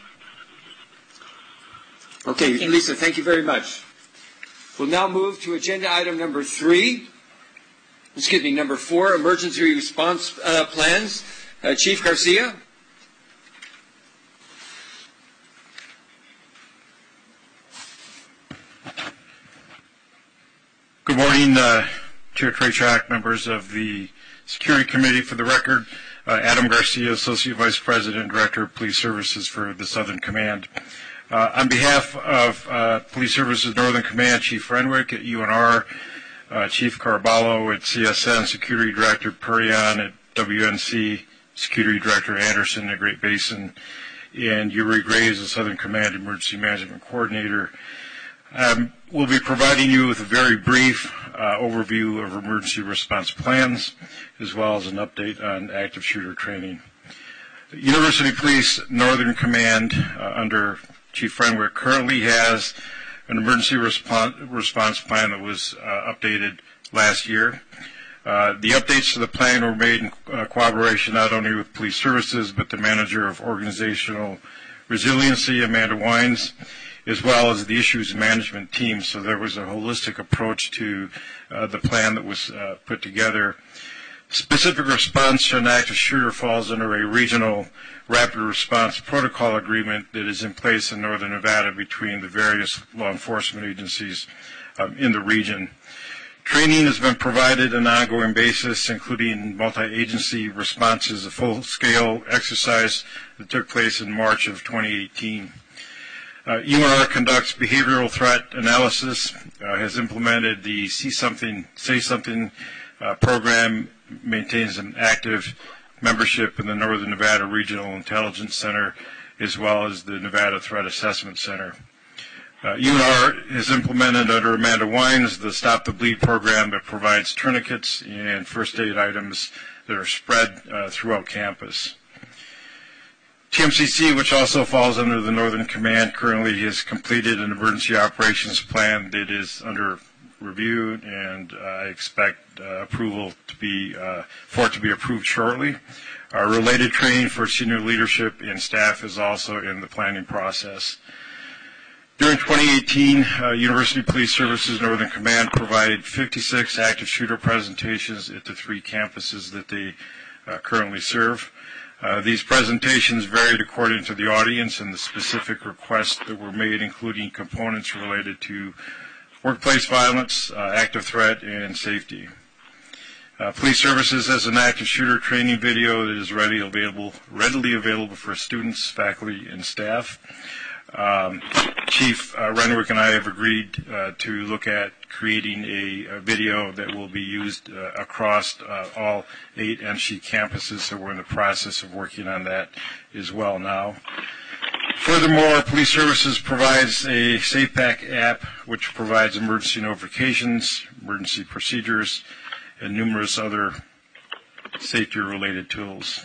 S1: Okay, Lisa, thank you very much. We'll now move to agenda item number 4, emergency response plans. Chief Garcia.
S16: Good morning, Chair Trachak, members of the Security Committee. For the record, Adam Garcia, Associate Vice President, Director of Police Services for the Southern Command. On behalf of Police Services Northern Command, Chief Renwick at UNR, Chief Caraballo at CSN, Security Director Perion at WNC, Security Director Anderson at Great Basin, and Yuri Graves, the Southern Command Emergency Management Coordinator. We'll be providing you with a very brief overview of emergency response plans, as well as an update on active shooter training. University Police Northern Command, under Chief Renwick, currently has an emergency response plan that was updated last year. The updates to the plan were made in cooperation not only with police services, but the manager of organizational resiliency, Amanda Wines, as well as the issues management team. So there was a holistic approach to the plan that was put together. Specific response to an active shooter falls under a regional rapid response protocol agreement that is in place in Northern Nevada between the various law enforcement agencies in the region. Training has been provided on an ongoing basis, including multi-agency responses, a full-scale exercise that took place in March of 2018. UNR conducts behavioral threat analysis, has implemented the See Something, Say Something program, maintains an active membership in the Northern Nevada Regional Intelligence Center, as well as the Nevada Threat Assessment Center. UNR has implemented under Amanda Wines the Stop the Bleed program that provides tourniquets and first aid items that are spread throughout campus. TMCC, which also falls under the Northern Command, currently has completed an emergency operations plan that is under review, and I expect approval for it to be approved shortly. Our related training for senior leadership and staff is also in the planning process. During 2018, University Police Services Northern Command provided 56 active shooter presentations at the 3 campuses that they currently serve. These presentations varied according to the audience and the specific requests that were made, including components related to workplace violence, active threat, and safety. Police Services has an active shooter training video that is readily available for students, faculty, and staff. Chief Renwick and I have agreed to look at creating a video that will be used across all 8 NSHE campuses, so we're in the process of working on that as well now. Furthermore, Police Services provides a SafePack app which provides emergency notifications, emergency procedures, and numerous other safety-related tools.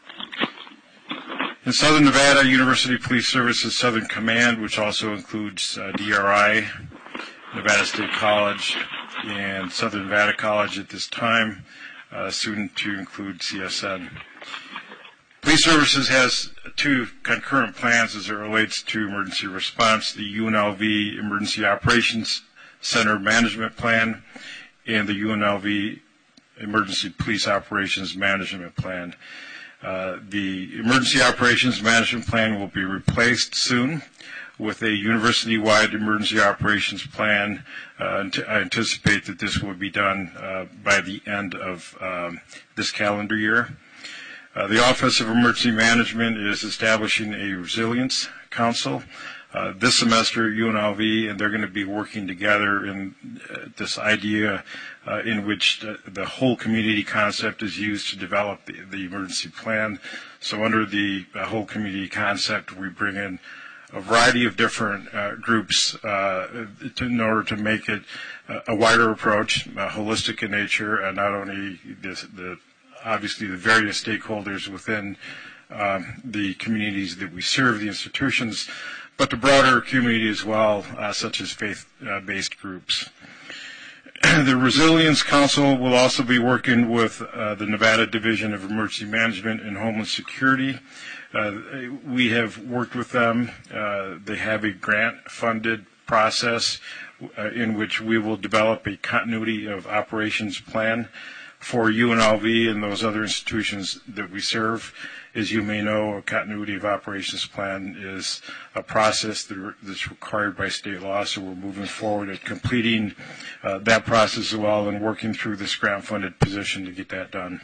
S16: In Southern Nevada, University Police Services Southern Command, which also includes DRI, Nevada State College, and Southern Nevada College at this time, soon to include CSN. Police Services has 2 concurrent plans as it relates to emergency response, the UNLV Emergency Operations Center Management Plan and the UNLV Emergency Police Operations Management Plan. The Emergency Operations Management Plan will be replaced soon with a university-wide emergency operations plan. I anticipate that this will be done by the end of this calendar year. The Office of Emergency Management is establishing a resilience council this semester, UNLV, and they're going to be working together in this idea in which the whole community concept is used to develop the emergency plan. So under the whole community concept, we bring in a variety of different groups in order to make it a wider approach, holistic in nature, and not only obviously the various stakeholders within the communities that we serve, the institutions, but the broader community as well, such as faith-based groups. The Resilience Council will also be working with the Nevada Division of Emergency Management and Homeland Security. We have worked with them. They have a grant-funded process in which we will develop a continuity of operations plan for UNLV and those other institutions that we serve. As you may know, a continuity of operations plan is a process that's required by state law, so we're moving forward at completing that process as well and working through this grant-funded position to get that done.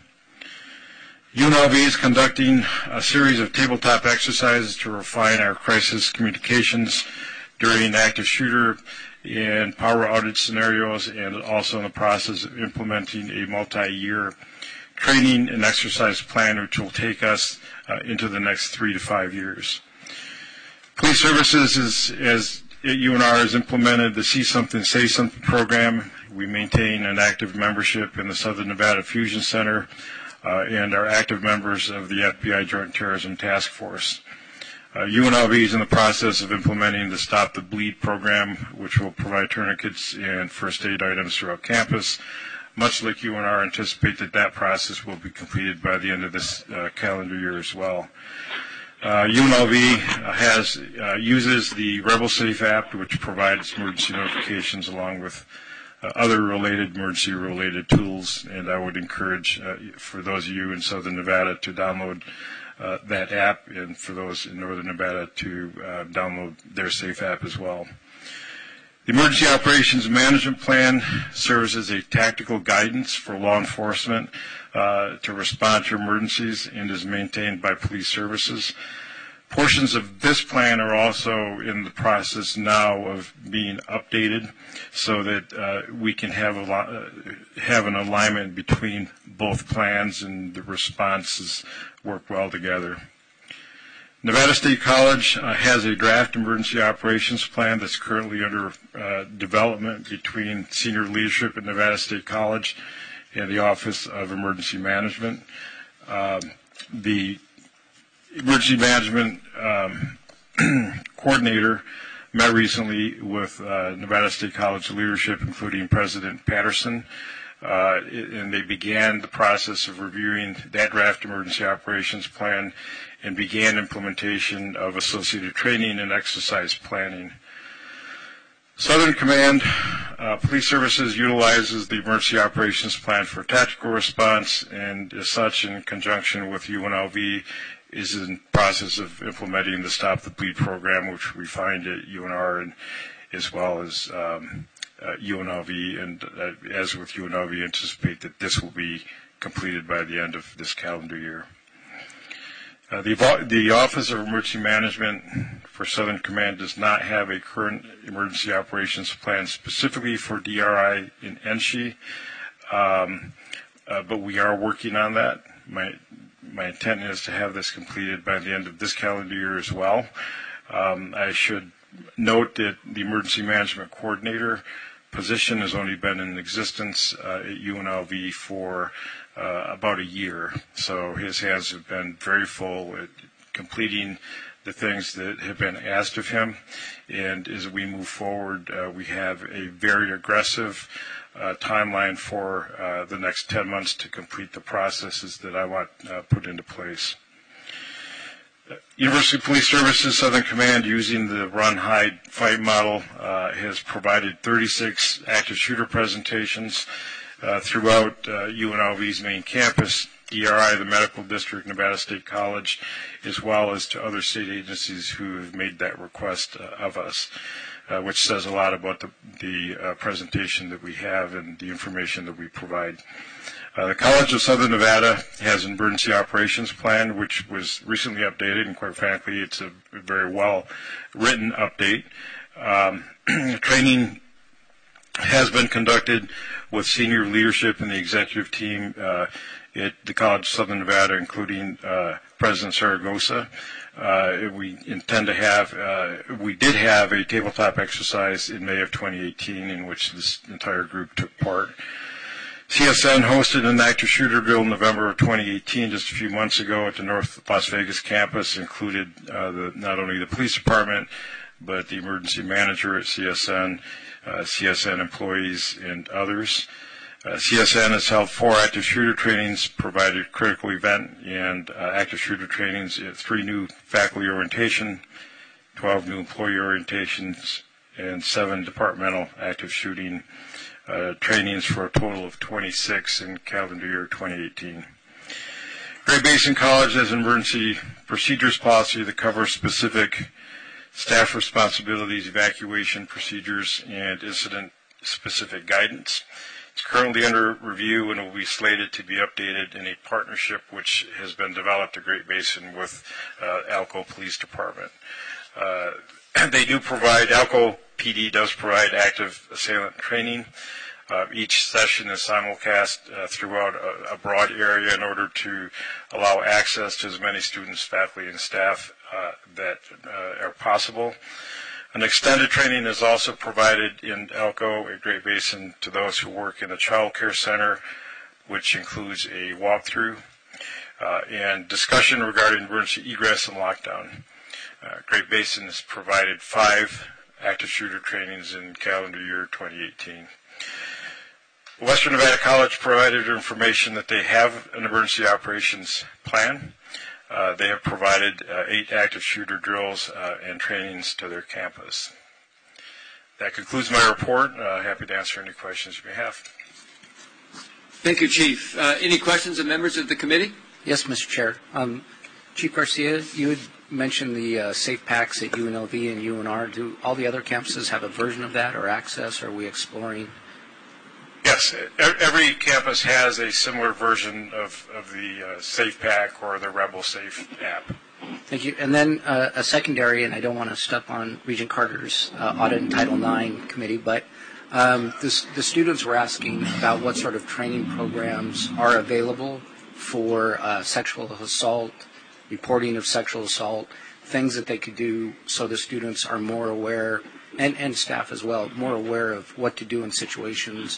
S16: UNLV is conducting a series of tabletop exercises to refine our crisis communications during active shooter and power outage scenarios, and also in the process of implementing a multi-year training and exercise plan which will take us into the next 3 to 5 years. Police Services, as UNR has implemented the See Something, Say Something program. We maintain an active membership in the Southern Nevada Fusion Center and are active members of the FBI Joint Terrorism Task Force. UNLV is in the process of implementing the Stop the Bleed program, which will provide tourniquets and first aid items throughout campus. Much like UNR, anticipate that process will be completed by the end of this calendar year as well. UNLV uses the Rebel Safe app, which provides emergency notifications along with other emergency-related tools, and I would encourage for those of you in Southern Nevada to download that app, and for those in Northern Nevada to download their Safe app as well. The Emergency Operations Management Plan serves as a tactical guidance for law enforcement to respond to emergencies and is maintained by Police Services. Portions of this plan are also in the process now of being updated so that we can have an alignment between both plans and the responses work well together. Nevada State College has a draft emergency operations plan that's currently under development between senior leadership at Nevada State College and the Office of Emergency Management. The Emergency Management Coordinator met recently with Nevada State College leadership, including President Patterson, and they began the process of reviewing that draft emergency operations plan and began implementation of associated training and exercise planning. Southern Command Police Services utilizes the emergency operations plan for tactical response, and as such, in conjunction with UNLV, is in process of implementing the Stop the Bleed program, which we find at UNR and as well as UNLV, and as with UNLV, anticipate that this will be completed by the end of this calendar year. The Office of Emergency Management for Southern Command does not have a current emergency operations plan specifically for DRI in NSHE, but we are working on that. My intent is to have this completed by the end of this calendar year as well. I should note that the Emergency Management Coordinator position has only been in existence at UNLV for about a year, so his hands have been very full at completing the things that have been asked of him, and as we move forward, we have a very aggressive timeline for the next 10 months to complete the processes that I want put into place. University Police Services Southern Command, using the run, hide, fight model, has provided 36 active shooter presentations throughout UNLV's main campus, DRI, the Medical District, Nevada State College, as well as to other state agencies who have made that request of us, which says a lot about the presentation that we have and the information that we provide. The College of Southern Nevada has an emergency operations plan, which was recently updated, and quite frankly, it's a very well-written update. Training has been conducted with senior leadership in the executive team at the College of Southern Nevada, including President Zaragoza. We intend to have, we did have a tabletop exercise in May of 2018 in which this entire group took part. CSN hosted an active shooter drill in November of 2018, just a few months ago, at the North Las Vegas campus. Included not only the police department, but the emergency manager at CSN, CSN employees, and others. CSN has held 4 active shooter trainings, provided critical event and active shooter trainings at 3 new faculty orientation, 12 new employee orientations, and 7 departmental active shooting trainings for a total of 26 in calendar year 2018. Great Basin College has an emergency procedures policy that covers specific staff responsibilities, evacuation procedures, and incident-specific guidance. It's currently under review and will be slated to be updated in a partnership which has been developed at Great Basin with Alco Police Department. They do provide, Alco PD does provide active assailant training. Each session is simulcast throughout a broad area in order to allow access to as many students, faculty, and staff that are possible. An extended training is also provided in Alco at Great Basin to those who work in the child care center, which includes a walkthrough and discussion regarding emergency egress and lockdown. Great Basin has provided 5 active shooter trainings in calendar year 2018. Western Nevada College provided information that they have an emergency operations plan. They have provided 8 active shooter drills and trainings to their campus. That concludes my report. Happy to answer any questions you may have.
S1: Thank you, Chief. Any questions of members of the committee?
S6: Yes, Mr. Chair. Chief Garcia, you had mentioned the safe packs at UNLV and UNR. Do all the other campuses have a version of that or access? Or are we exploring?
S16: Yes, every campus has a similar version of the Safe Pack or the Rebel Safe app.
S6: Thank you. And then a secondary, and I don't want to step on Regent Carter's Audit and Title IX committee, but the students were asking about what sort of training programs are available for sexual assault, reporting of sexual assault, things that they could do so the students are more aware, and staff as well, more aware of what to do in situations.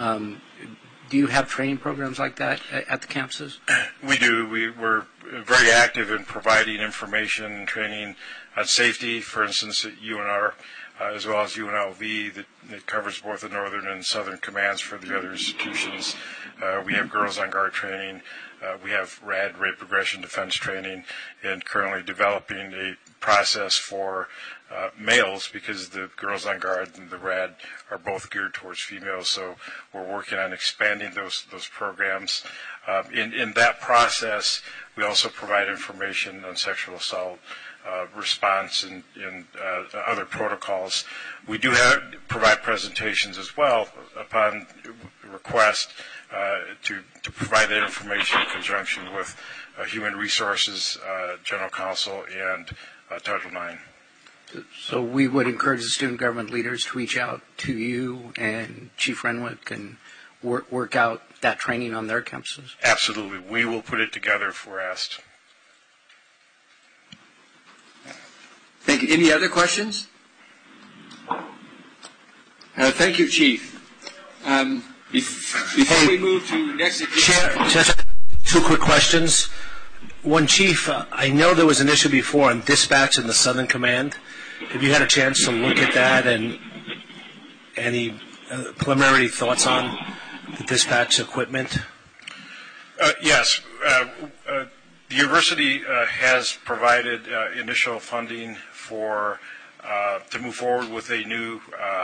S6: Do you have training programs like that at the campuses?
S16: We do. We're very active in providing information and training safety, for instance, at UNR, as well as UNLV, that covers both the northern and southern commands for the other institutions. We have Girls on Guard training. We have RAD, Rape Progression Defense training, and currently developing a process for males, because the Girls on Guard and the RAD are both geared towards females. So we're working on expanding those programs. In that process, we also provide information on sexual assault response and other protocols. We do provide presentations as well upon request to provide that information in conjunction with Human Resources, General Counsel, and Title IX.
S6: So we would encourage the student government leaders to reach out to you and Chief Renwick and work out that training on their campuses?
S16: Absolutely. We will put it together if we're asked.
S1: Thank you. Any other questions? Thank you, Chief. Before we move to next...
S17: Chair, just 2 quick questions. One, Chief, I know there was an issue before on dispatch in the Southern Command. Have you had a chance to look at that, and any preliminary thoughts on the dispatch equipment?
S16: Yes. The university has provided initial funding to move forward with a new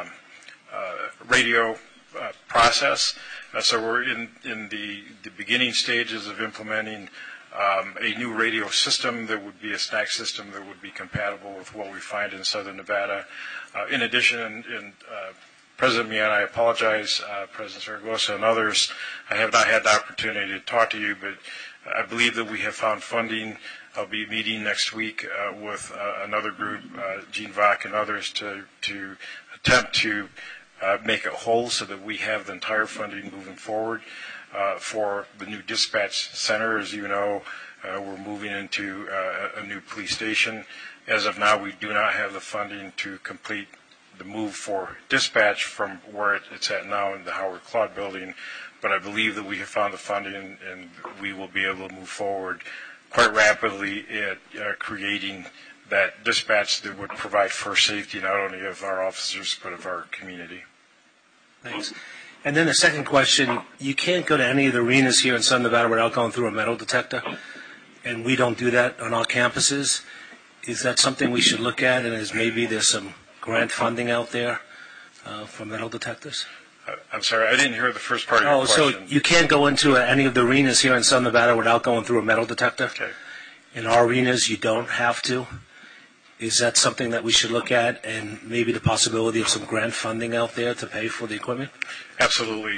S16: radio process. So we're in the beginning stages of implementing a new radio system that would be a stack system that would be compatible with what we find in Southern Nevada. In addition, President Mian, I apologize, President Zaragoza and others, I have not had the opportunity to talk to you, but I believe that we have found funding. I'll be meeting next week with another group, Gene Vach and others, to attempt to make it whole so that we have the entire funding moving forward for the new dispatch center. As you know, we're moving into a new police station. As of now, we do not have the funding to complete the move for dispatch from where it's at now in the Howard Claude building, but I believe that we have found the funding and we will be able to move forward quite rapidly at creating that dispatch that would provide first safety not only of our officers but of our community.
S17: Thanks. And then the second question, you can't go to any of the arenas here in Southern Nevada without going through a metal detector, and we don't do that on our campuses. Is that something we should look at, and is maybe there's some grant funding out there for metal detectors?
S16: I'm sorry, I didn't hear the first part of your question.
S17: So you can't go into any of the arenas here in Southern Nevada without going through a metal detector?
S16: Okay.
S17: In our arenas, you don't have to. Is that something that we should look at, and maybe the possibility of some grant funding out there to pay for the equipment?
S16: Absolutely.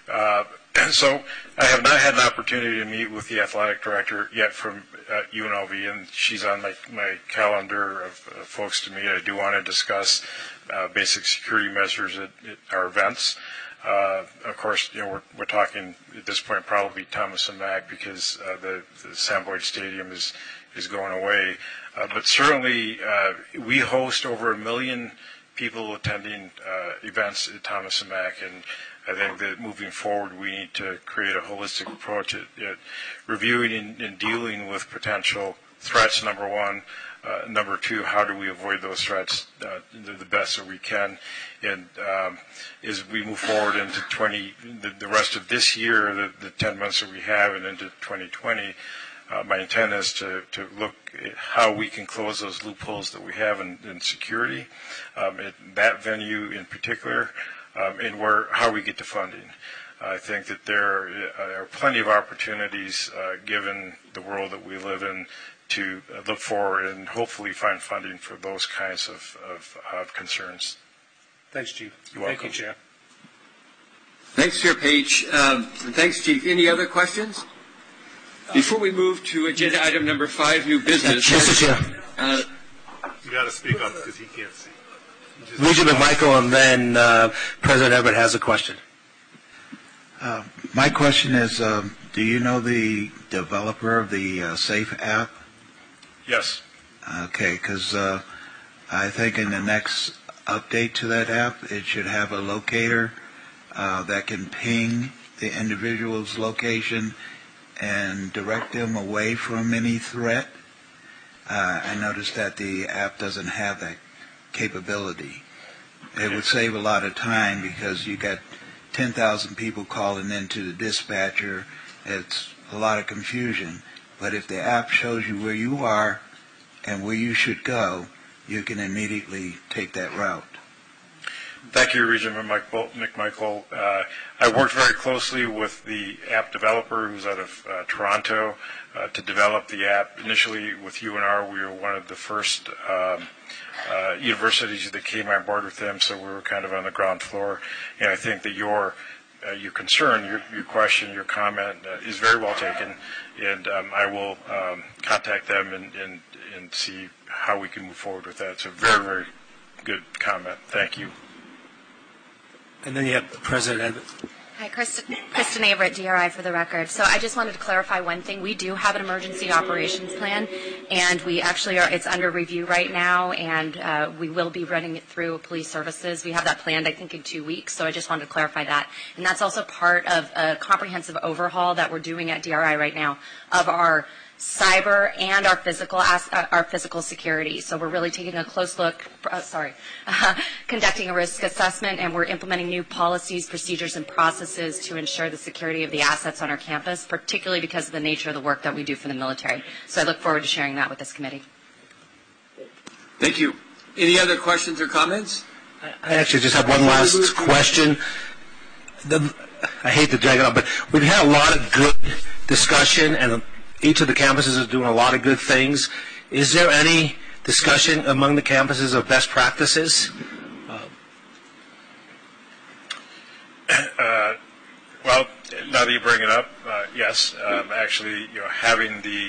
S16: So I have not had an opportunity to meet with the athletic director yet from UNLV, and she's on my calendar of folks to meet. I do want to discuss basic security measures at our events. Of course, we're talking at this point probably Thomas and Mack because the Sam Boyd Stadium is going away. But certainly we host over 1 million people attending events at Thomas and Mack, and I think that moving forward we need to create a holistic approach at reviewing and dealing with potential threats, number one. Number two, how do we avoid those threats the best that we can? And as we move forward into the rest of this year, the 10 months that we have, and into 2020, my intent is to look at how we can close those loopholes that we have in security, at that venue in particular, and how we get to funding. I think that there are plenty of opportunities, given the world that we live in, to look forward and hopefully find funding for those kinds of concerns.
S17: Thanks, Chief.
S16: You're welcome.
S17: Thank you, Chair.
S1: Thanks, Chair Page. Thanks, Chief. Any other questions? Before we move to agenda item number 5, new business.
S17: Mr. Chair.
S12: You got to speak up because he can't see.
S17: Regent McMichael, and then President Everett has a question.
S7: My question is, do you know the developer of the SAFE app?
S16: Yes.
S7: Okay, because I think in the next update to that app, it should have a locator that can ping the individual's location and direct them away from any threat. I noticed that the app doesn't have that capability. It would save a lot of time because you got 10,000 people calling into the dispatcher. It's a lot of confusion. But if the app shows you where you are and where you should go, you can immediately take that route.
S16: Thank you, Regent McMichael. I worked very closely with the app developer who's out of Toronto to develop the app. Initially with UNR, we were one of the first universities that came on board with them, so we were kind of on the ground floor. And I think that your concern, your question, your comment is very well taken, and I will contact them and see how we can move forward with that. It's a very, very good comment. Thank you.
S17: And then you have President Edmund.
S18: Hi, Kristen Averett, DRI for the record. So I just wanted to clarify one thing. We do have an emergency operations plan, and we actually it's under review right now, and we will be running it through police services. We have that planned, I think, in 2 weeks, so I just wanted to clarify that. And that's also part of a comprehensive overhaul that we're doing at DRI right now of our cyber and our physical security. So we're really taking a close look, conducting a risk assessment, and we're implementing new policies, procedures, and processes to ensure the security of the assets on our campus, particularly because of the nature of the work that we do for the military. So I look forward to sharing that with this committee.
S1: Thank you. Any other questions or comments?
S17: I actually just have one last question. I hate to drag it up, but we've had a lot of good discussion, and each of the campuses is doing a lot of good things. Is there any discussion among the campuses of best practices?
S16: Well, now that you bring it up, yes. Actually, having the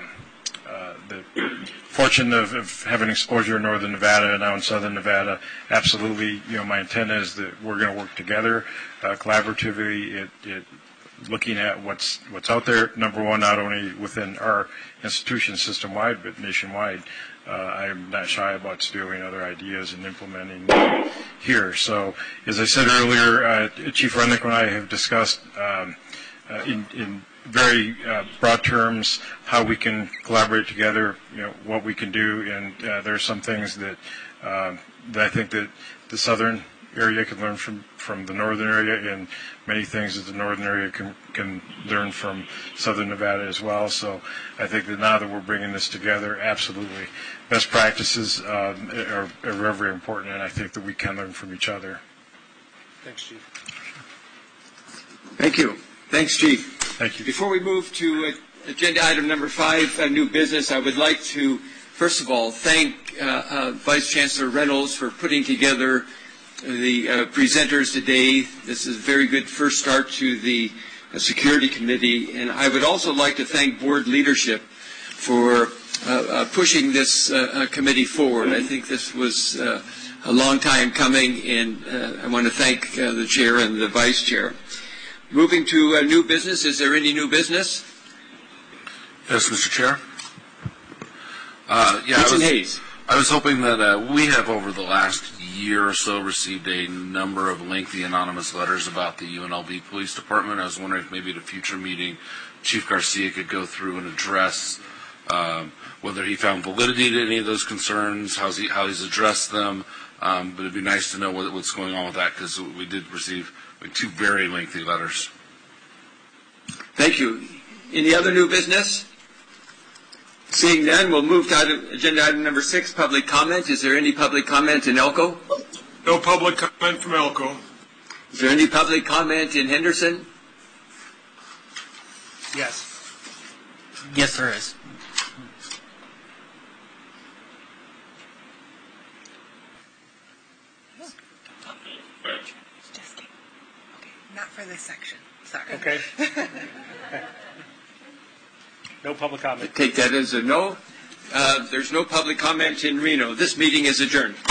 S16: fortune of having exposure in Northern Nevada and now in Southern Nevada, absolutely. My intent is that we're going to work together collaboratively. Looking at what's out there, number one, not only within our institution system-wide, but nationwide. I'm not shy about stealing other ideas and implementing here. So, as I said earlier, Chief Rennick and I have discussed in very broad terms how we can collaborate together, what we can do, and there are some things that I think that the southern area can learn from the northern area, and many things that the northern area can learn from Southern Nevada as well. So I think that now that we're bringing this together, absolutely, best practices are very, very important, and I think that we can learn from each other.
S17: Thanks, Chief.
S1: Thank you. Thanks, Chief.
S16: Thank you.
S1: Before we move to agenda item number 5, new business, I would like to, first of all, thank Vice Chancellor Reynolds for putting together the presenters today. This is a very good first start to the Security Committee, and I would also like to thank board leadership for pushing this committee forward. I think this was a long time coming, and I want to thank the chair and the vice chair. Moving to new business, is there any new business?
S19: Yes, Mr. Chair.
S1: Hayes.
S19: I was hoping that we have over the last year or so received a number of lengthy anonymous letters about the UNLV Police Department. I was wondering if maybe at a future meeting Chief Garcia could go through and address whether he found validity to any of those concerns, how he's addressed them. But it'd be nice to know what's going on with that, because we did receive 2 very lengthy letters.
S1: Thank you. Any other new business? Seeing none, we'll move to agenda item number 6, public comment. Is there any public comment in Elko?
S20: No public comment from Elko.
S1: Is there any public comment in Henderson?
S9: Yes.
S4: Yes, there is.
S8: Not for this section. Sorry.
S17: Okay. No public comment.
S1: Take that as a no. There's no public comment in Reno. This meeting is adjourned.